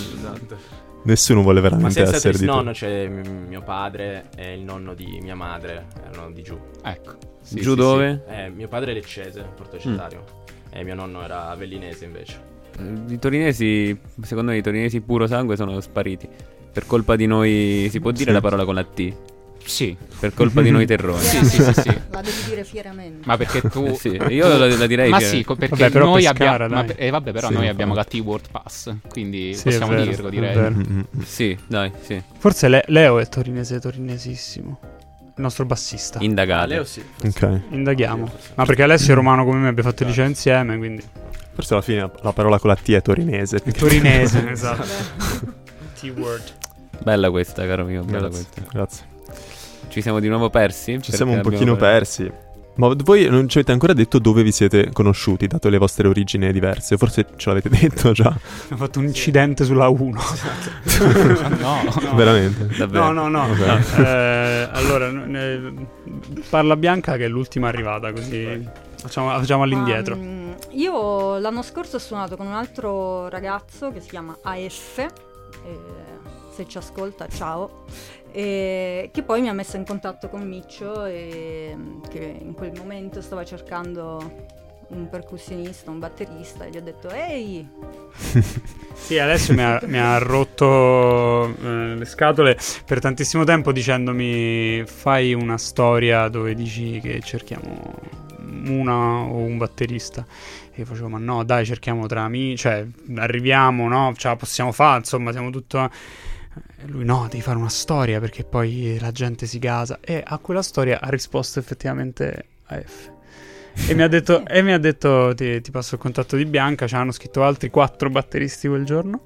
Nessuno vuole Ma veramente senza essere di nonno c'è mio padre e il nonno di mia madre, erano di giù. Ecco. Sì, Giù sì, dove? sì. Mio padre è leccese, Porto Cetario. E mio nonno era avellinese invece. I torinesi, secondo me i torinesi puro sangue sono spariti. Per colpa di noi, si può dire Sì. la parola con la T? Sì. Per colpa di noi terroni. Sì, sì, sì, sì. La devi dire fieramente. Ma perché tu... Sì, io la direi Ma che- sì, perché Vabbè, però noi Pescara, abbiamo... dai. vabbè, però Sì, noi fa- abbiamo la T-World Pass, quindi Sì, possiamo è vero, dirlo, è direi. vero. Mm-mm. Sì, dai, sì. Forse Leo è torinesissimo. nostro bassista. Indagate. Leo sì. Ok. Indaghiamo. Ma perché Alessio è romano come me, abbiamo fatto il liceo insieme, quindi Forse alla fine la parola con la T è torinese. torinese, esatto. T-word. Bella questa, caro mio, bella questa. Grazie. Ci siamo di nuovo persi? Ci siamo un pochino persi. Ma voi non ci avete ancora detto dove vi siete conosciuti, dato le vostre origini diverse? Forse ce l'avete detto già. Abbiamo fatto un incidente sulla 1. No. Veramente? Davvero? No. Ok. Allora, parla Bianca che è l'ultima arrivata, così facciamo all'indietro. Io l'anno scorso ho suonato con un altro ragazzo che si chiama AF, se ci ascolta, ciao, che poi mi ha messo in contatto con Miccio e che in quel momento stava cercando un percussionista, un batterista, e gli ho detto ehi. Sì, Alessio mi ha rotto le scatole per tantissimo tempo dicendomi fai una storia dove dici che cerchiamo una o un batterista, e io facevo ma no dai, cerchiamo tra amici, cioè arriviamo, no, ce la possiamo fare, insomma siamo tutto. E lui no, devi fare una storia perché poi la gente si gasa, e a quella storia ha risposto effettivamente AF. E mi ha detto ti passo il contatto di Bianca. Ci hanno scritto altri 4 batteristi quel giorno,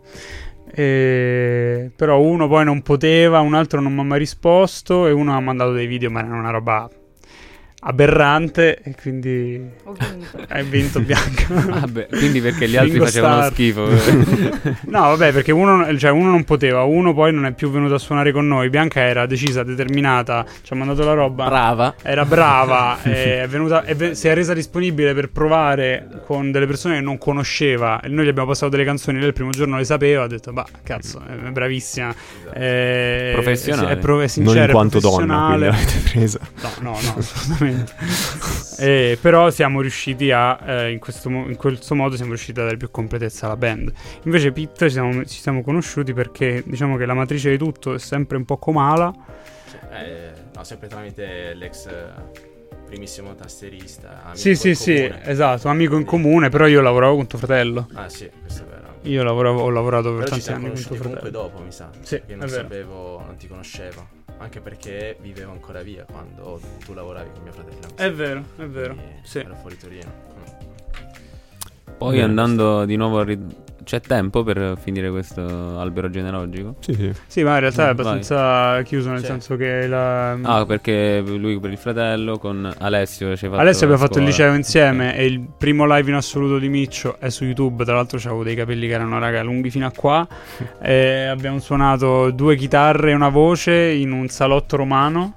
però uno poi non poteva, un altro non mi ha mai risposto, e uno ha mandato dei video ma era una roba aberrante, e quindi Ho vinto. hai vinto Bianca. Quindi perché gli altri Bingo facevano Star. schifo. No vabbè, perché uno non poteva, uno poi non è più venuto a suonare con noi. Bianca era decisa, determinata, ci ha mandato la roba, Brava. era brava, è venuta, si è resa disponibile per provare con delle persone che non conosceva, e noi gli abbiamo passato delle canzoni, lei il primo giorno le sapeva, ha detto bah cazzo, è bravissima, Professionale. è sincera, Non in quanto è donna, quindi professionale. l'avete presa. No, assolutamente. Però siamo riusciti a in questo modo siamo riusciti a dare più completezza alla band. Invece Pete ci siamo conosciuti perché diciamo che la matrice di tutto è sempre un po' Comala. No, sempre tramite l'ex primissimo tastierista, amico Sì, in comune. esatto, amico in comune, però io lavoravo con tuo fratello. Ah sì, questo è vero. Io ho lavorato per Però ci tanti siamo anni con tuo conosciuti comunque fratello. dopo, mi sa. Sì, Che è non vero. sapevo, non ti conoscevo. Anche perché vivevo ancora via quando tu lavoravi con mio fratello. mi sa. È vero, Quindi sì. ero fuori Torino. Poi andando di nuovo c'è tempo per finire questo albero genealogico? Sì. Sì, ma in realtà è Vai. abbastanza chiuso, nel Sì. senso che Perché lui per il fratello, con Alessio ci ha fatto Alessio abbiamo la fatto il scuola. liceo insieme, e il primo live in assoluto di Miccio è su YouTube. Tra l'altro c'avevo dei capelli che erano raga lunghi fino a qua, e abbiamo suonato 2 chitarre e una voce in un salotto romano,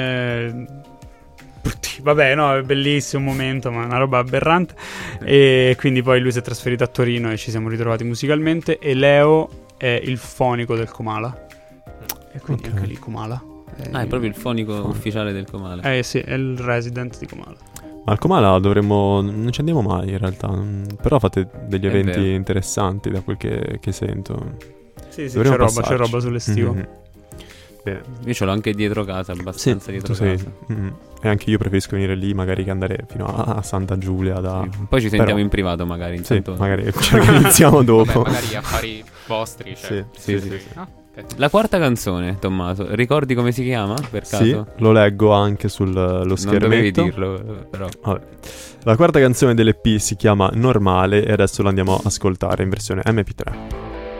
vabbè no, è bellissimo un momento, ma è una roba aberrante. E quindi poi lui si è trasferito a Torino e ci siamo ritrovati musicalmente, e Leo è il fonico del Comala, e quindi Ok. anche lì Comala È proprio il fonico ufficiale del Comale. sì, è il resident di Comala. Ma al Comala non ci andiamo mai in realtà. Però fate degli È eventi vero. interessanti da quel che sento. Sì, Dovremmo c'è passarci. roba sull'estivo. Mhm. Bene. Io ce l'ho anche dietro casa, abbastanza dietro tu sei. casa. E anche io preferisco venire lì magari che andare fino a Santa Giulia Sì. Poi ci sentiamo Però- in privato magari. Sì, intanto- magari ci organizziamo Vabbè, dopo. magari affari vostri, cioè. Sì. Sì. Ah, ok. La quarta canzone, Tommaso, ricordi come si chiama per caso? Sì, lo leggo anche sullo Non dovevi schermetto. dirlo, però. Vabbè. La quarta canzone dell'EP si chiama Normale, e adesso la andiamo a ascoltare in versione MP3.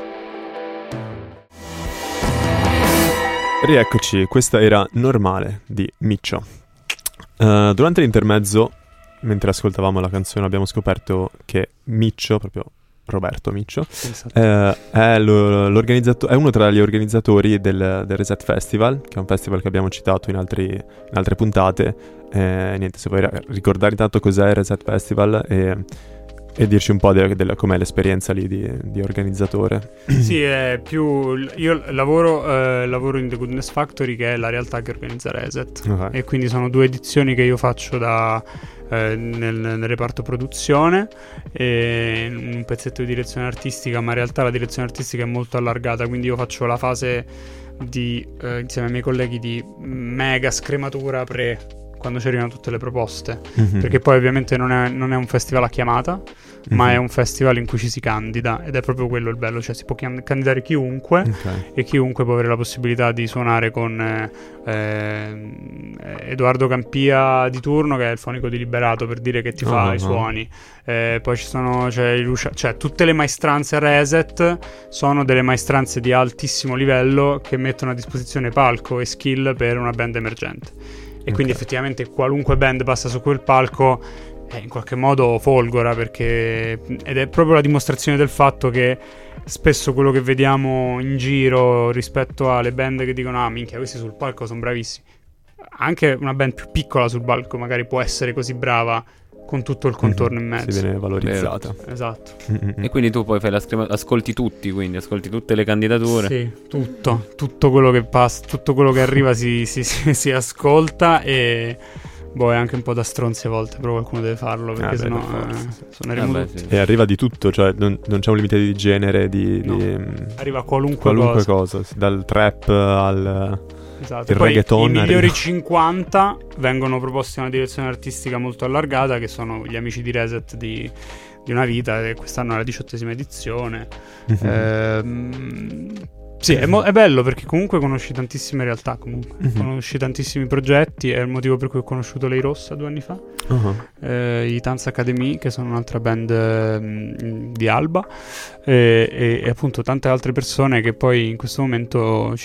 Rieccoci, questa era Normale di Miccio. Durante l'intermezzo, mentre ascoltavamo la canzone, abbiamo scoperto che Miccio, proprio Roberto Miccio, è uno tra gli organizzatori del Reset Festival, che è un festival che abbiamo citato in altre puntate. Niente, se vuoi ricordare tanto cos'è il Reset Festival e dirci un po' com'è l'esperienza lì di organizzatore. Sì, è più. Io lavoro in The Goodness Factory, che è la realtà che organizza Reset. Ok. E quindi sono 2 edizioni che io faccio nel reparto produzione, e un pezzetto di direzione artistica, ma in realtà la direzione artistica è molto allargata, quindi io faccio la fase insieme ai miei colleghi di mega scrematura quando ci arrivano tutte le proposte, perché poi ovviamente non è un festival a chiamata, ma è un festival in cui ci si candida, ed è proprio quello il bello, cioè si può candidare chiunque, e chiunque può avere la possibilità di suonare con Edoardo Campia di turno, che è il fonico di Liberato, per dire, che ti fa i suoni. Poi c'è Lucia, cioè tutte le maestranze a Reset sono delle maestranze di altissimo livello che mettono a disposizione palco e skill per una band emergente, e quindi effettivamente qualunque band passa su quel palco in qualche modo folgora, perché ed è proprio la dimostrazione del fatto che spesso quello che vediamo in giro rispetto alle band che dicono minchia, questi sul palco sono bravissimi, anche una band più piccola sul palco magari può essere così brava con tutto il contorno in mezzo, si viene valorizzata. Esatto. E quindi tu poi fai ascolti tutti, quindi ascolti tutte le candidature. Sì, tutto quello che passa, tutto quello che arriva si ascolta, e è anche un po' da stronzi a volte, però qualcuno deve farlo, perché sennò suoneremo tutti. Sì. E arriva di tutto, cioè non c'è un limite di genere, arriva qualunque cosa, dal trap al esatto. il Poi reggaeton. I migliori 50 vengono proposti a una direzione artistica molto allargata, che sono gli amici di Reset di una vita, e quest'anno è la 18ª edizione. Sì, è bello, perché comunque conosci tantissime realtà, conosci tantissimi progetti. È il motivo per cui ho conosciuto Lei Rossa 2 anni fa, i Tanz Academy, che sono un'altra band di Alba, e appunto tante altre persone che poi in questo momento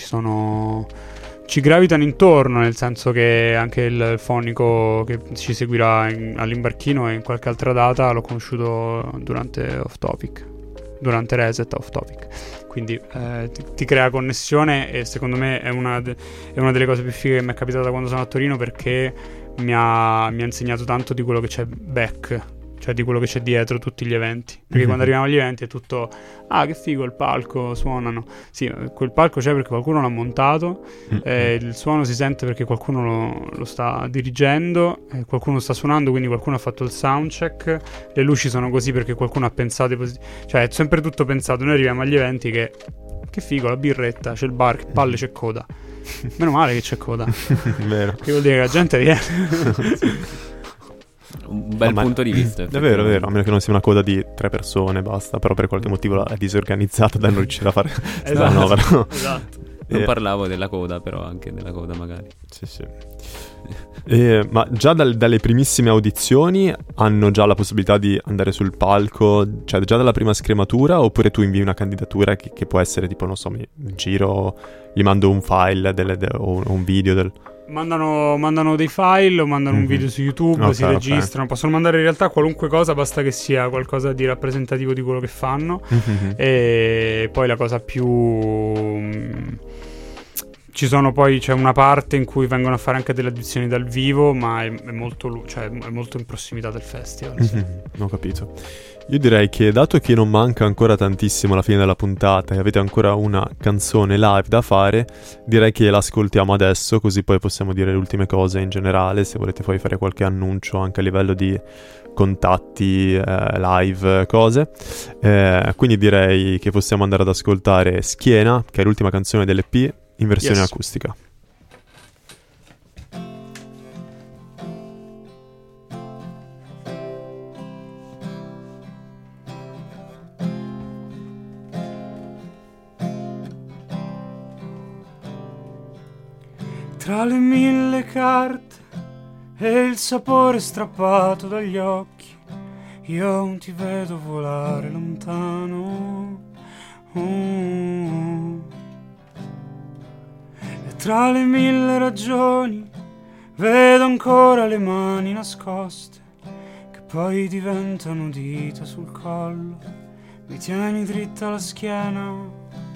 ci gravitano intorno, nel senso che anche il fonico che ci seguirà all'Imbarchino e in qualche altra data l'ho conosciuto durante Reset Off Topic, quindi ti crea connessione, e secondo me è una delle cose più fighe che mi è capitata quando sono a Torino, perché mi ha insegnato tanto di quello che c'è back, cioè di quello che c'è dietro tutti gli eventi, perché quando arriviamo agli eventi è tutto che figo il palco, suonano, sì, quel palco c'è perché qualcuno l'ha montato, il suono si sente perché qualcuno lo sta dirigendo, qualcuno sta suonando, quindi qualcuno ha fatto il soundcheck, le luci sono così perché qualcuno ha pensato cioè è sempre tutto pensato. Noi arriviamo agli eventi che figo, la birretta, c'è il bar, che palle, c'è coda, meno male che c'è coda. Vero. Che vuol dire che la gente viene. Un bel punto di vista. È vero, a meno che non sia una coda di 3 persone, basta, però per qualche motivo è disorganizzata da non riuscire a fare. Esatto. Non parlavo della coda, però anche della coda magari. Sì. Ma già dalle primissime audizioni hanno già la possibilità di andare sul palco, cioè già dalla prima scrematura, oppure tu invii una candidatura che può essere tipo, non so, mi giro, gli mando un file o un video Mandano dei file o mandano un video su YouTube, si registrano, possono mandare in realtà qualunque cosa, basta che sia qualcosa di rappresentativo di quello che fanno. E poi la cosa più c'è una parte in cui vengono a fare anche delle edizioni dal vivo, ma è molto in prossimità del festival. Sì. Ho capito. Io direi che, dato che non manca ancora tantissimo alla fine della puntata e avete ancora una canzone live da fare, direi che l'ascoltiamo adesso, così poi possiamo dire le ultime cose in generale, se volete poi fare qualche annuncio anche a livello di contatti, live, cose. Quindi direi che possiamo andare ad ascoltare Schiena, che è l'ultima canzone dell'EP in versione acustica. Tra le 1000 carte e il sapore strappato dagli occhi, io ti vedo volare lontano. E tra le 1000 ragioni vedo ancora le mani nascoste, che poi diventano dita sul collo. Mi tieni dritta la schiena.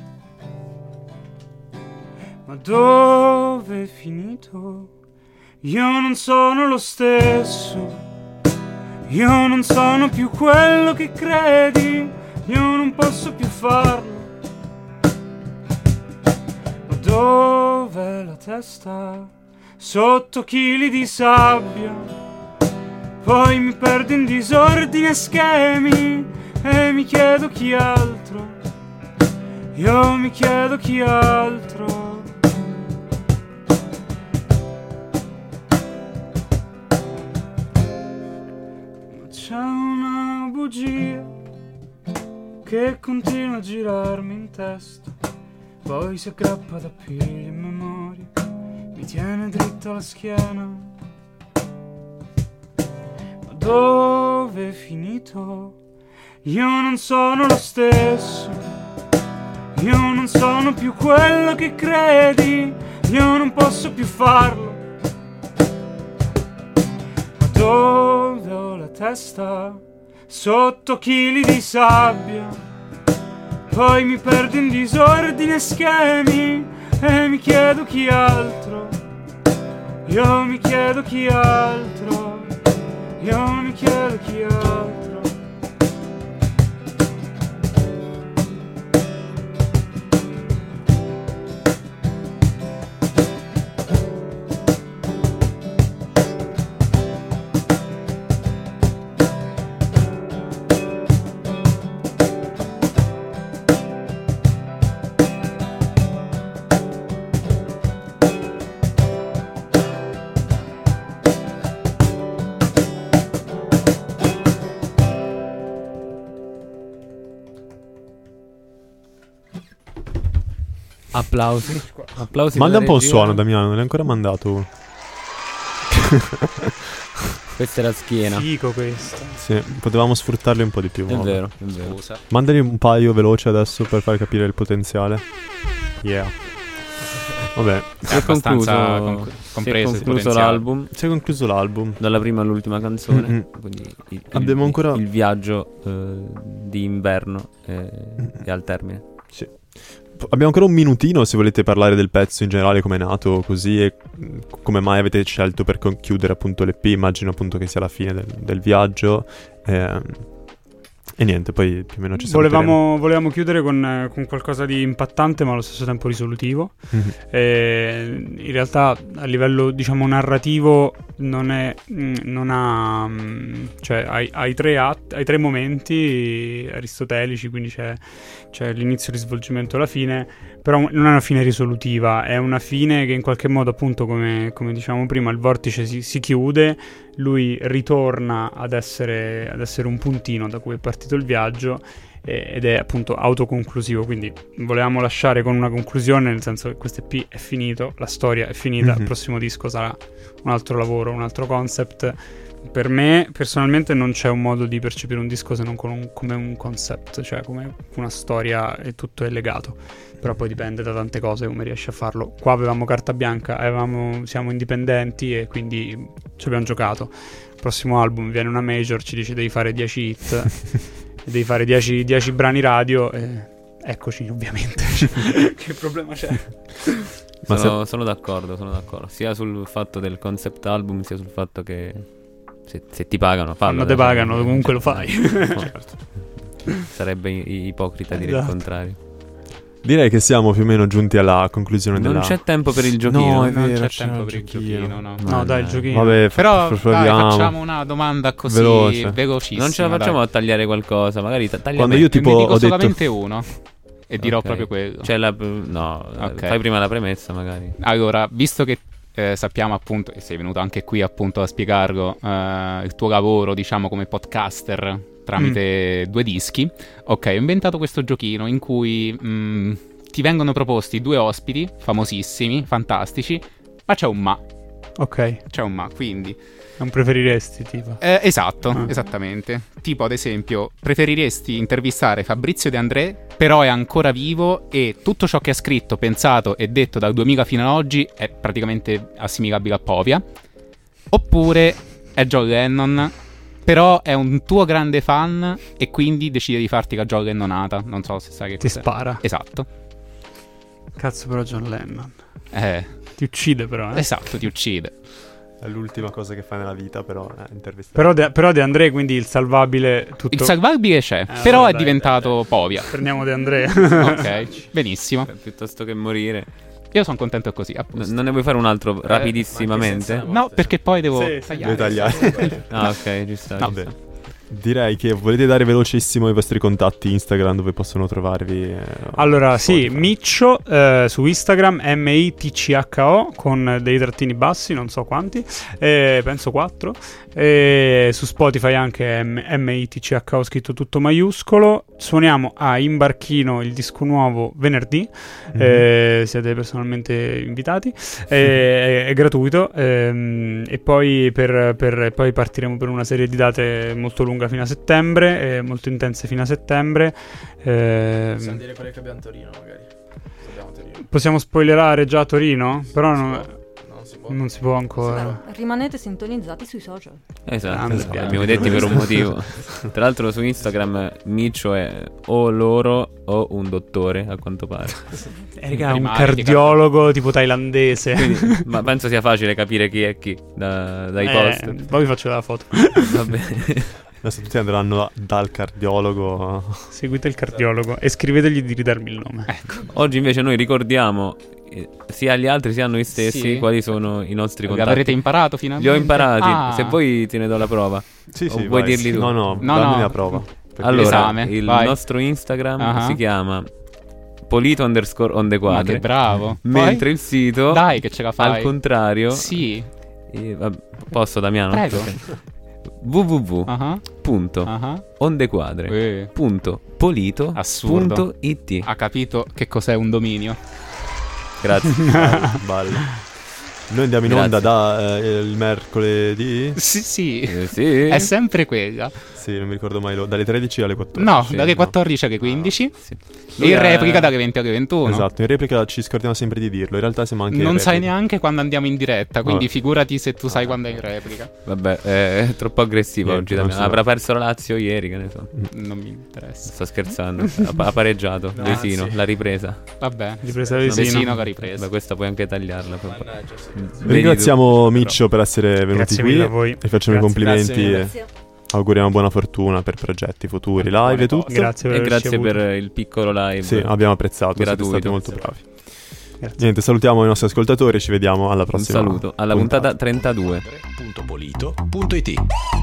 Ma dove è finito? Io non sono lo stesso, io non sono più quello che credi, io non posso più farlo. Ma dov'è la testa? Sotto chili di sabbia, poi mi perdo in disordine e schemi e mi chiedo chi altro, io mi chiedo chi altro. bugia che continua a girarmi in testa, poi si aggrappa da pigli in memoria, mi tiene dritta la schiena. Ma dove è finito? Io non sono lo stesso, io non sono più quello che credi, io non posso più farlo. Ma dove ho la testa? Sotto chili di sabbia, poi mi perdo in disordine e schemi e mi chiedo chi altro, io mi chiedo chi altro, io mi chiedo chi altro. Applausi. Applausi. Manda un po' un regia. suono, Damiano, non l'hai ancora mandato uno. Questa è la schiena. Fico questo. Sì, potevamo sfruttarli un po' di più. È vero, è vero. Scusa. Mandali un paio veloce adesso per far capire il potenziale. Yeah. Vabbè, Si è abbastanza concluso, compreso il si è concluso potenziale. l'album si è concluso l'album. dalla prima all'ultima canzone. Mm-mm. Quindi Abbiamo ancora- il viaggio di inverno è al termine. Sì. Abbiamo ancora un minutino se volete parlare del pezzo in generale, come è nato, così, e come mai avete scelto per chiudere appunto l'EP. Immagino appunto che sia la fine del viaggio. E niente, poi più o meno ci saluteremo. Volevamo chiudere con qualcosa di impattante ma allo stesso tempo risolutivo. Mhm. In realtà a livello diciamo narrativo cioè hai tre momenti aristotelici, quindi c'è l'inizio, il svolgimento e la fine, però non è una fine risolutiva, è una fine che in qualche modo appunto come diciamo prima il vortice si chiude, lui ritorna ad essere un puntino da cui è partito il viaggio ed è appunto autoconclusivo, quindi volevamo lasciare con una conclusione, nel senso che questo EP è finito, la storia è finita, il prossimo disco sarà un altro lavoro, un altro concept. Per me personalmente non c'è un modo di percepire un disco se non come un concept, cioè come una storia e tutto è legato, però poi dipende da tante cose come riesci a farlo. Qua avevamo carta bianca, siamo indipendenti e quindi ci abbiamo giocato. Il prossimo album viene una major, ci dice devi fare 10 hit devi fare 10 10 brani radio e eccoci ovviamente. Che problema c'è? Ma Sono d'accordo, sia sul fatto del concept album sia sul fatto che se ti pagano fallo. Quando te pagano comunque lo fai. Sarebbe ipocrita dire il Esatto. contrario. Direi che siamo più o meno giunti alla conclusione Non della... c'è tempo per il giochino. No, è Non vero, c'è tempo per il giochino, no. No, dai, il giochino. Vabbè, Però dai, proviamo. facciamo una domanda così Veloce. velocissima. Non ce la facciamo dai. a tagliare qualcosa, magari taglia Quando me. io tipo Ne dico ho detto... solamente uno e dirò Ok. proprio quello. Cioè no, Ok. fai prima la premessa magari. Allora, visto che sappiamo appunto, e sei venuto anche qui appunto a spiegarlo, il tuo lavoro diciamo come podcaster tramite 2 dischi, ok, ho inventato questo giochino in cui ti vengono proposti 2 ospiti famosissimi, fantastici, ma c'è un ma, quindi Non preferiresti tipo? esatto, esattamente. Tipo ad esempio, preferiresti intervistare Fabrizio De André, però è ancora vivo e tutto ciò che ha scritto, pensato e detto dal 2000 fino ad oggi è praticamente assimilabile a Povia, oppure è John Lennon, però è un tuo grande fan e quindi decide di farti la John Lennonata. Non so se sai che Ti cos'è. spara. Esatto. Cazzo, però John Lennon Eh, ti uccide però, esatto, ti uccide. È l'ultima cosa che fai nella vita, però intervistare. Però De André, quindi il salvabile tutto. Il salvabile c'è, allora però è dai, diventato Povia. Prendiamo De André. Ok, benissimo. Piuttosto che morire. Io sono contento così, appunto. Non ne vuoi fare un altro rapidissimamente? No, perché poi devo Sì, tagliare. Devi tagliare. Ah, ok, ci sta. No. ci sta. Vabbè. Direi che volete dare velocissimo i vostri contatti Instagram dove possono trovarvi. Allora, sì, Spotify. Miccio su Instagram, MITCHO con dei trattini bassi, non so quanti, penso 4. E su Spotify anche MITCH ho scritto tutto maiuscolo. Suoniamo a Imbarchino il disco nuovo venerdì. Siete personalmente invitati. È gratuito. E poi poi partiremo per una serie di date molto lunga fino a settembre, molto intense fino a settembre. Possiamo dire quelle che abbiamo a Torino, magari. Abbiamo a Torino. Possiamo spoilerare già a Torino? Però non si può Beh, ancora. rimanete sintonizzati sui social. Esatto, Esatto. abbiamo detti per un motivo. Tra l'altro su Instagram Miccio è o loro o un dottore, a quanto pare. Raga, un cardiologo tipo thailandese. Quindi, ma penso sia facile capire chi è chi dai post. Poi vi faccio la foto. Va bene. Adesso tutti andranno dal cardiologo. Seguite il cardiologo e scrivetegli di ridarmi il nome. Oggi invece noi ricordiamo sia agli altri sia a noi stessi Sì. quali sono i nostri contatti. Avrete imparato finalmente? Li ho imparati. Ah. Se vuoi te ne do la prova. Sì, O sì, vuoi vai. dirli tu? No, No, dammi no. la prova. Perché- Allora, Esame, il vai. nostro Instagram Ah. si chiama Polito_on_the_quadre. Ma che bravo. Mentre Poi? il sito, Dai che ce la fai. al contrario, Sì. posso Damiano? Prego. www.ondequadre.polito.it. Ha capito che cos'è un dominio. Grazie. Bello. Noi andiamo in onda il mercoledì? Sì. Sì. È sempre quella. Sì, non mi ricordo mai. Dalle 13 alle 14. No, Sì, dalle no. 14 alle 15. Sì. E Lui in è- replica dalle 20 alle 21. Esatto, in replica ci scordiamo sempre di dirlo. In realtà siamo anche Non in sai replica. neanche quando andiamo in diretta, quindi Vabbè. figurati se tu sai quando è in replica. Vabbè, è troppo aggressivo Niente, oggi. non Damiano. so. Avrà perso la Lazio ieri, che ne so. Non mi interessa. Sto scherzando. Ha pareggiato. Grazie. Vesino, la ripresa. Vabbè, Ripresa Vesino Vesino. che ha ripreso. Beh, questa puoi anche tagliarla. Mannaggia, sì. Vedi Ringraziamo Miccio per essere venuti Grazie qui mille a voi. e facciamo i Grazie. complimenti Grazie mille. e Grazie. auguriamo buona fortuna per progetti futuri, live e tutto. Grazie per E averci grazie avuto. per il piccolo live. Sì, abbiamo apprezzato, siete Gratuito. stati molto bravi. Grazie. Niente, salutiamo i nostri ascoltatori, ci vediamo alla Un prossima. saluto. Alla puntata 32. Polito.it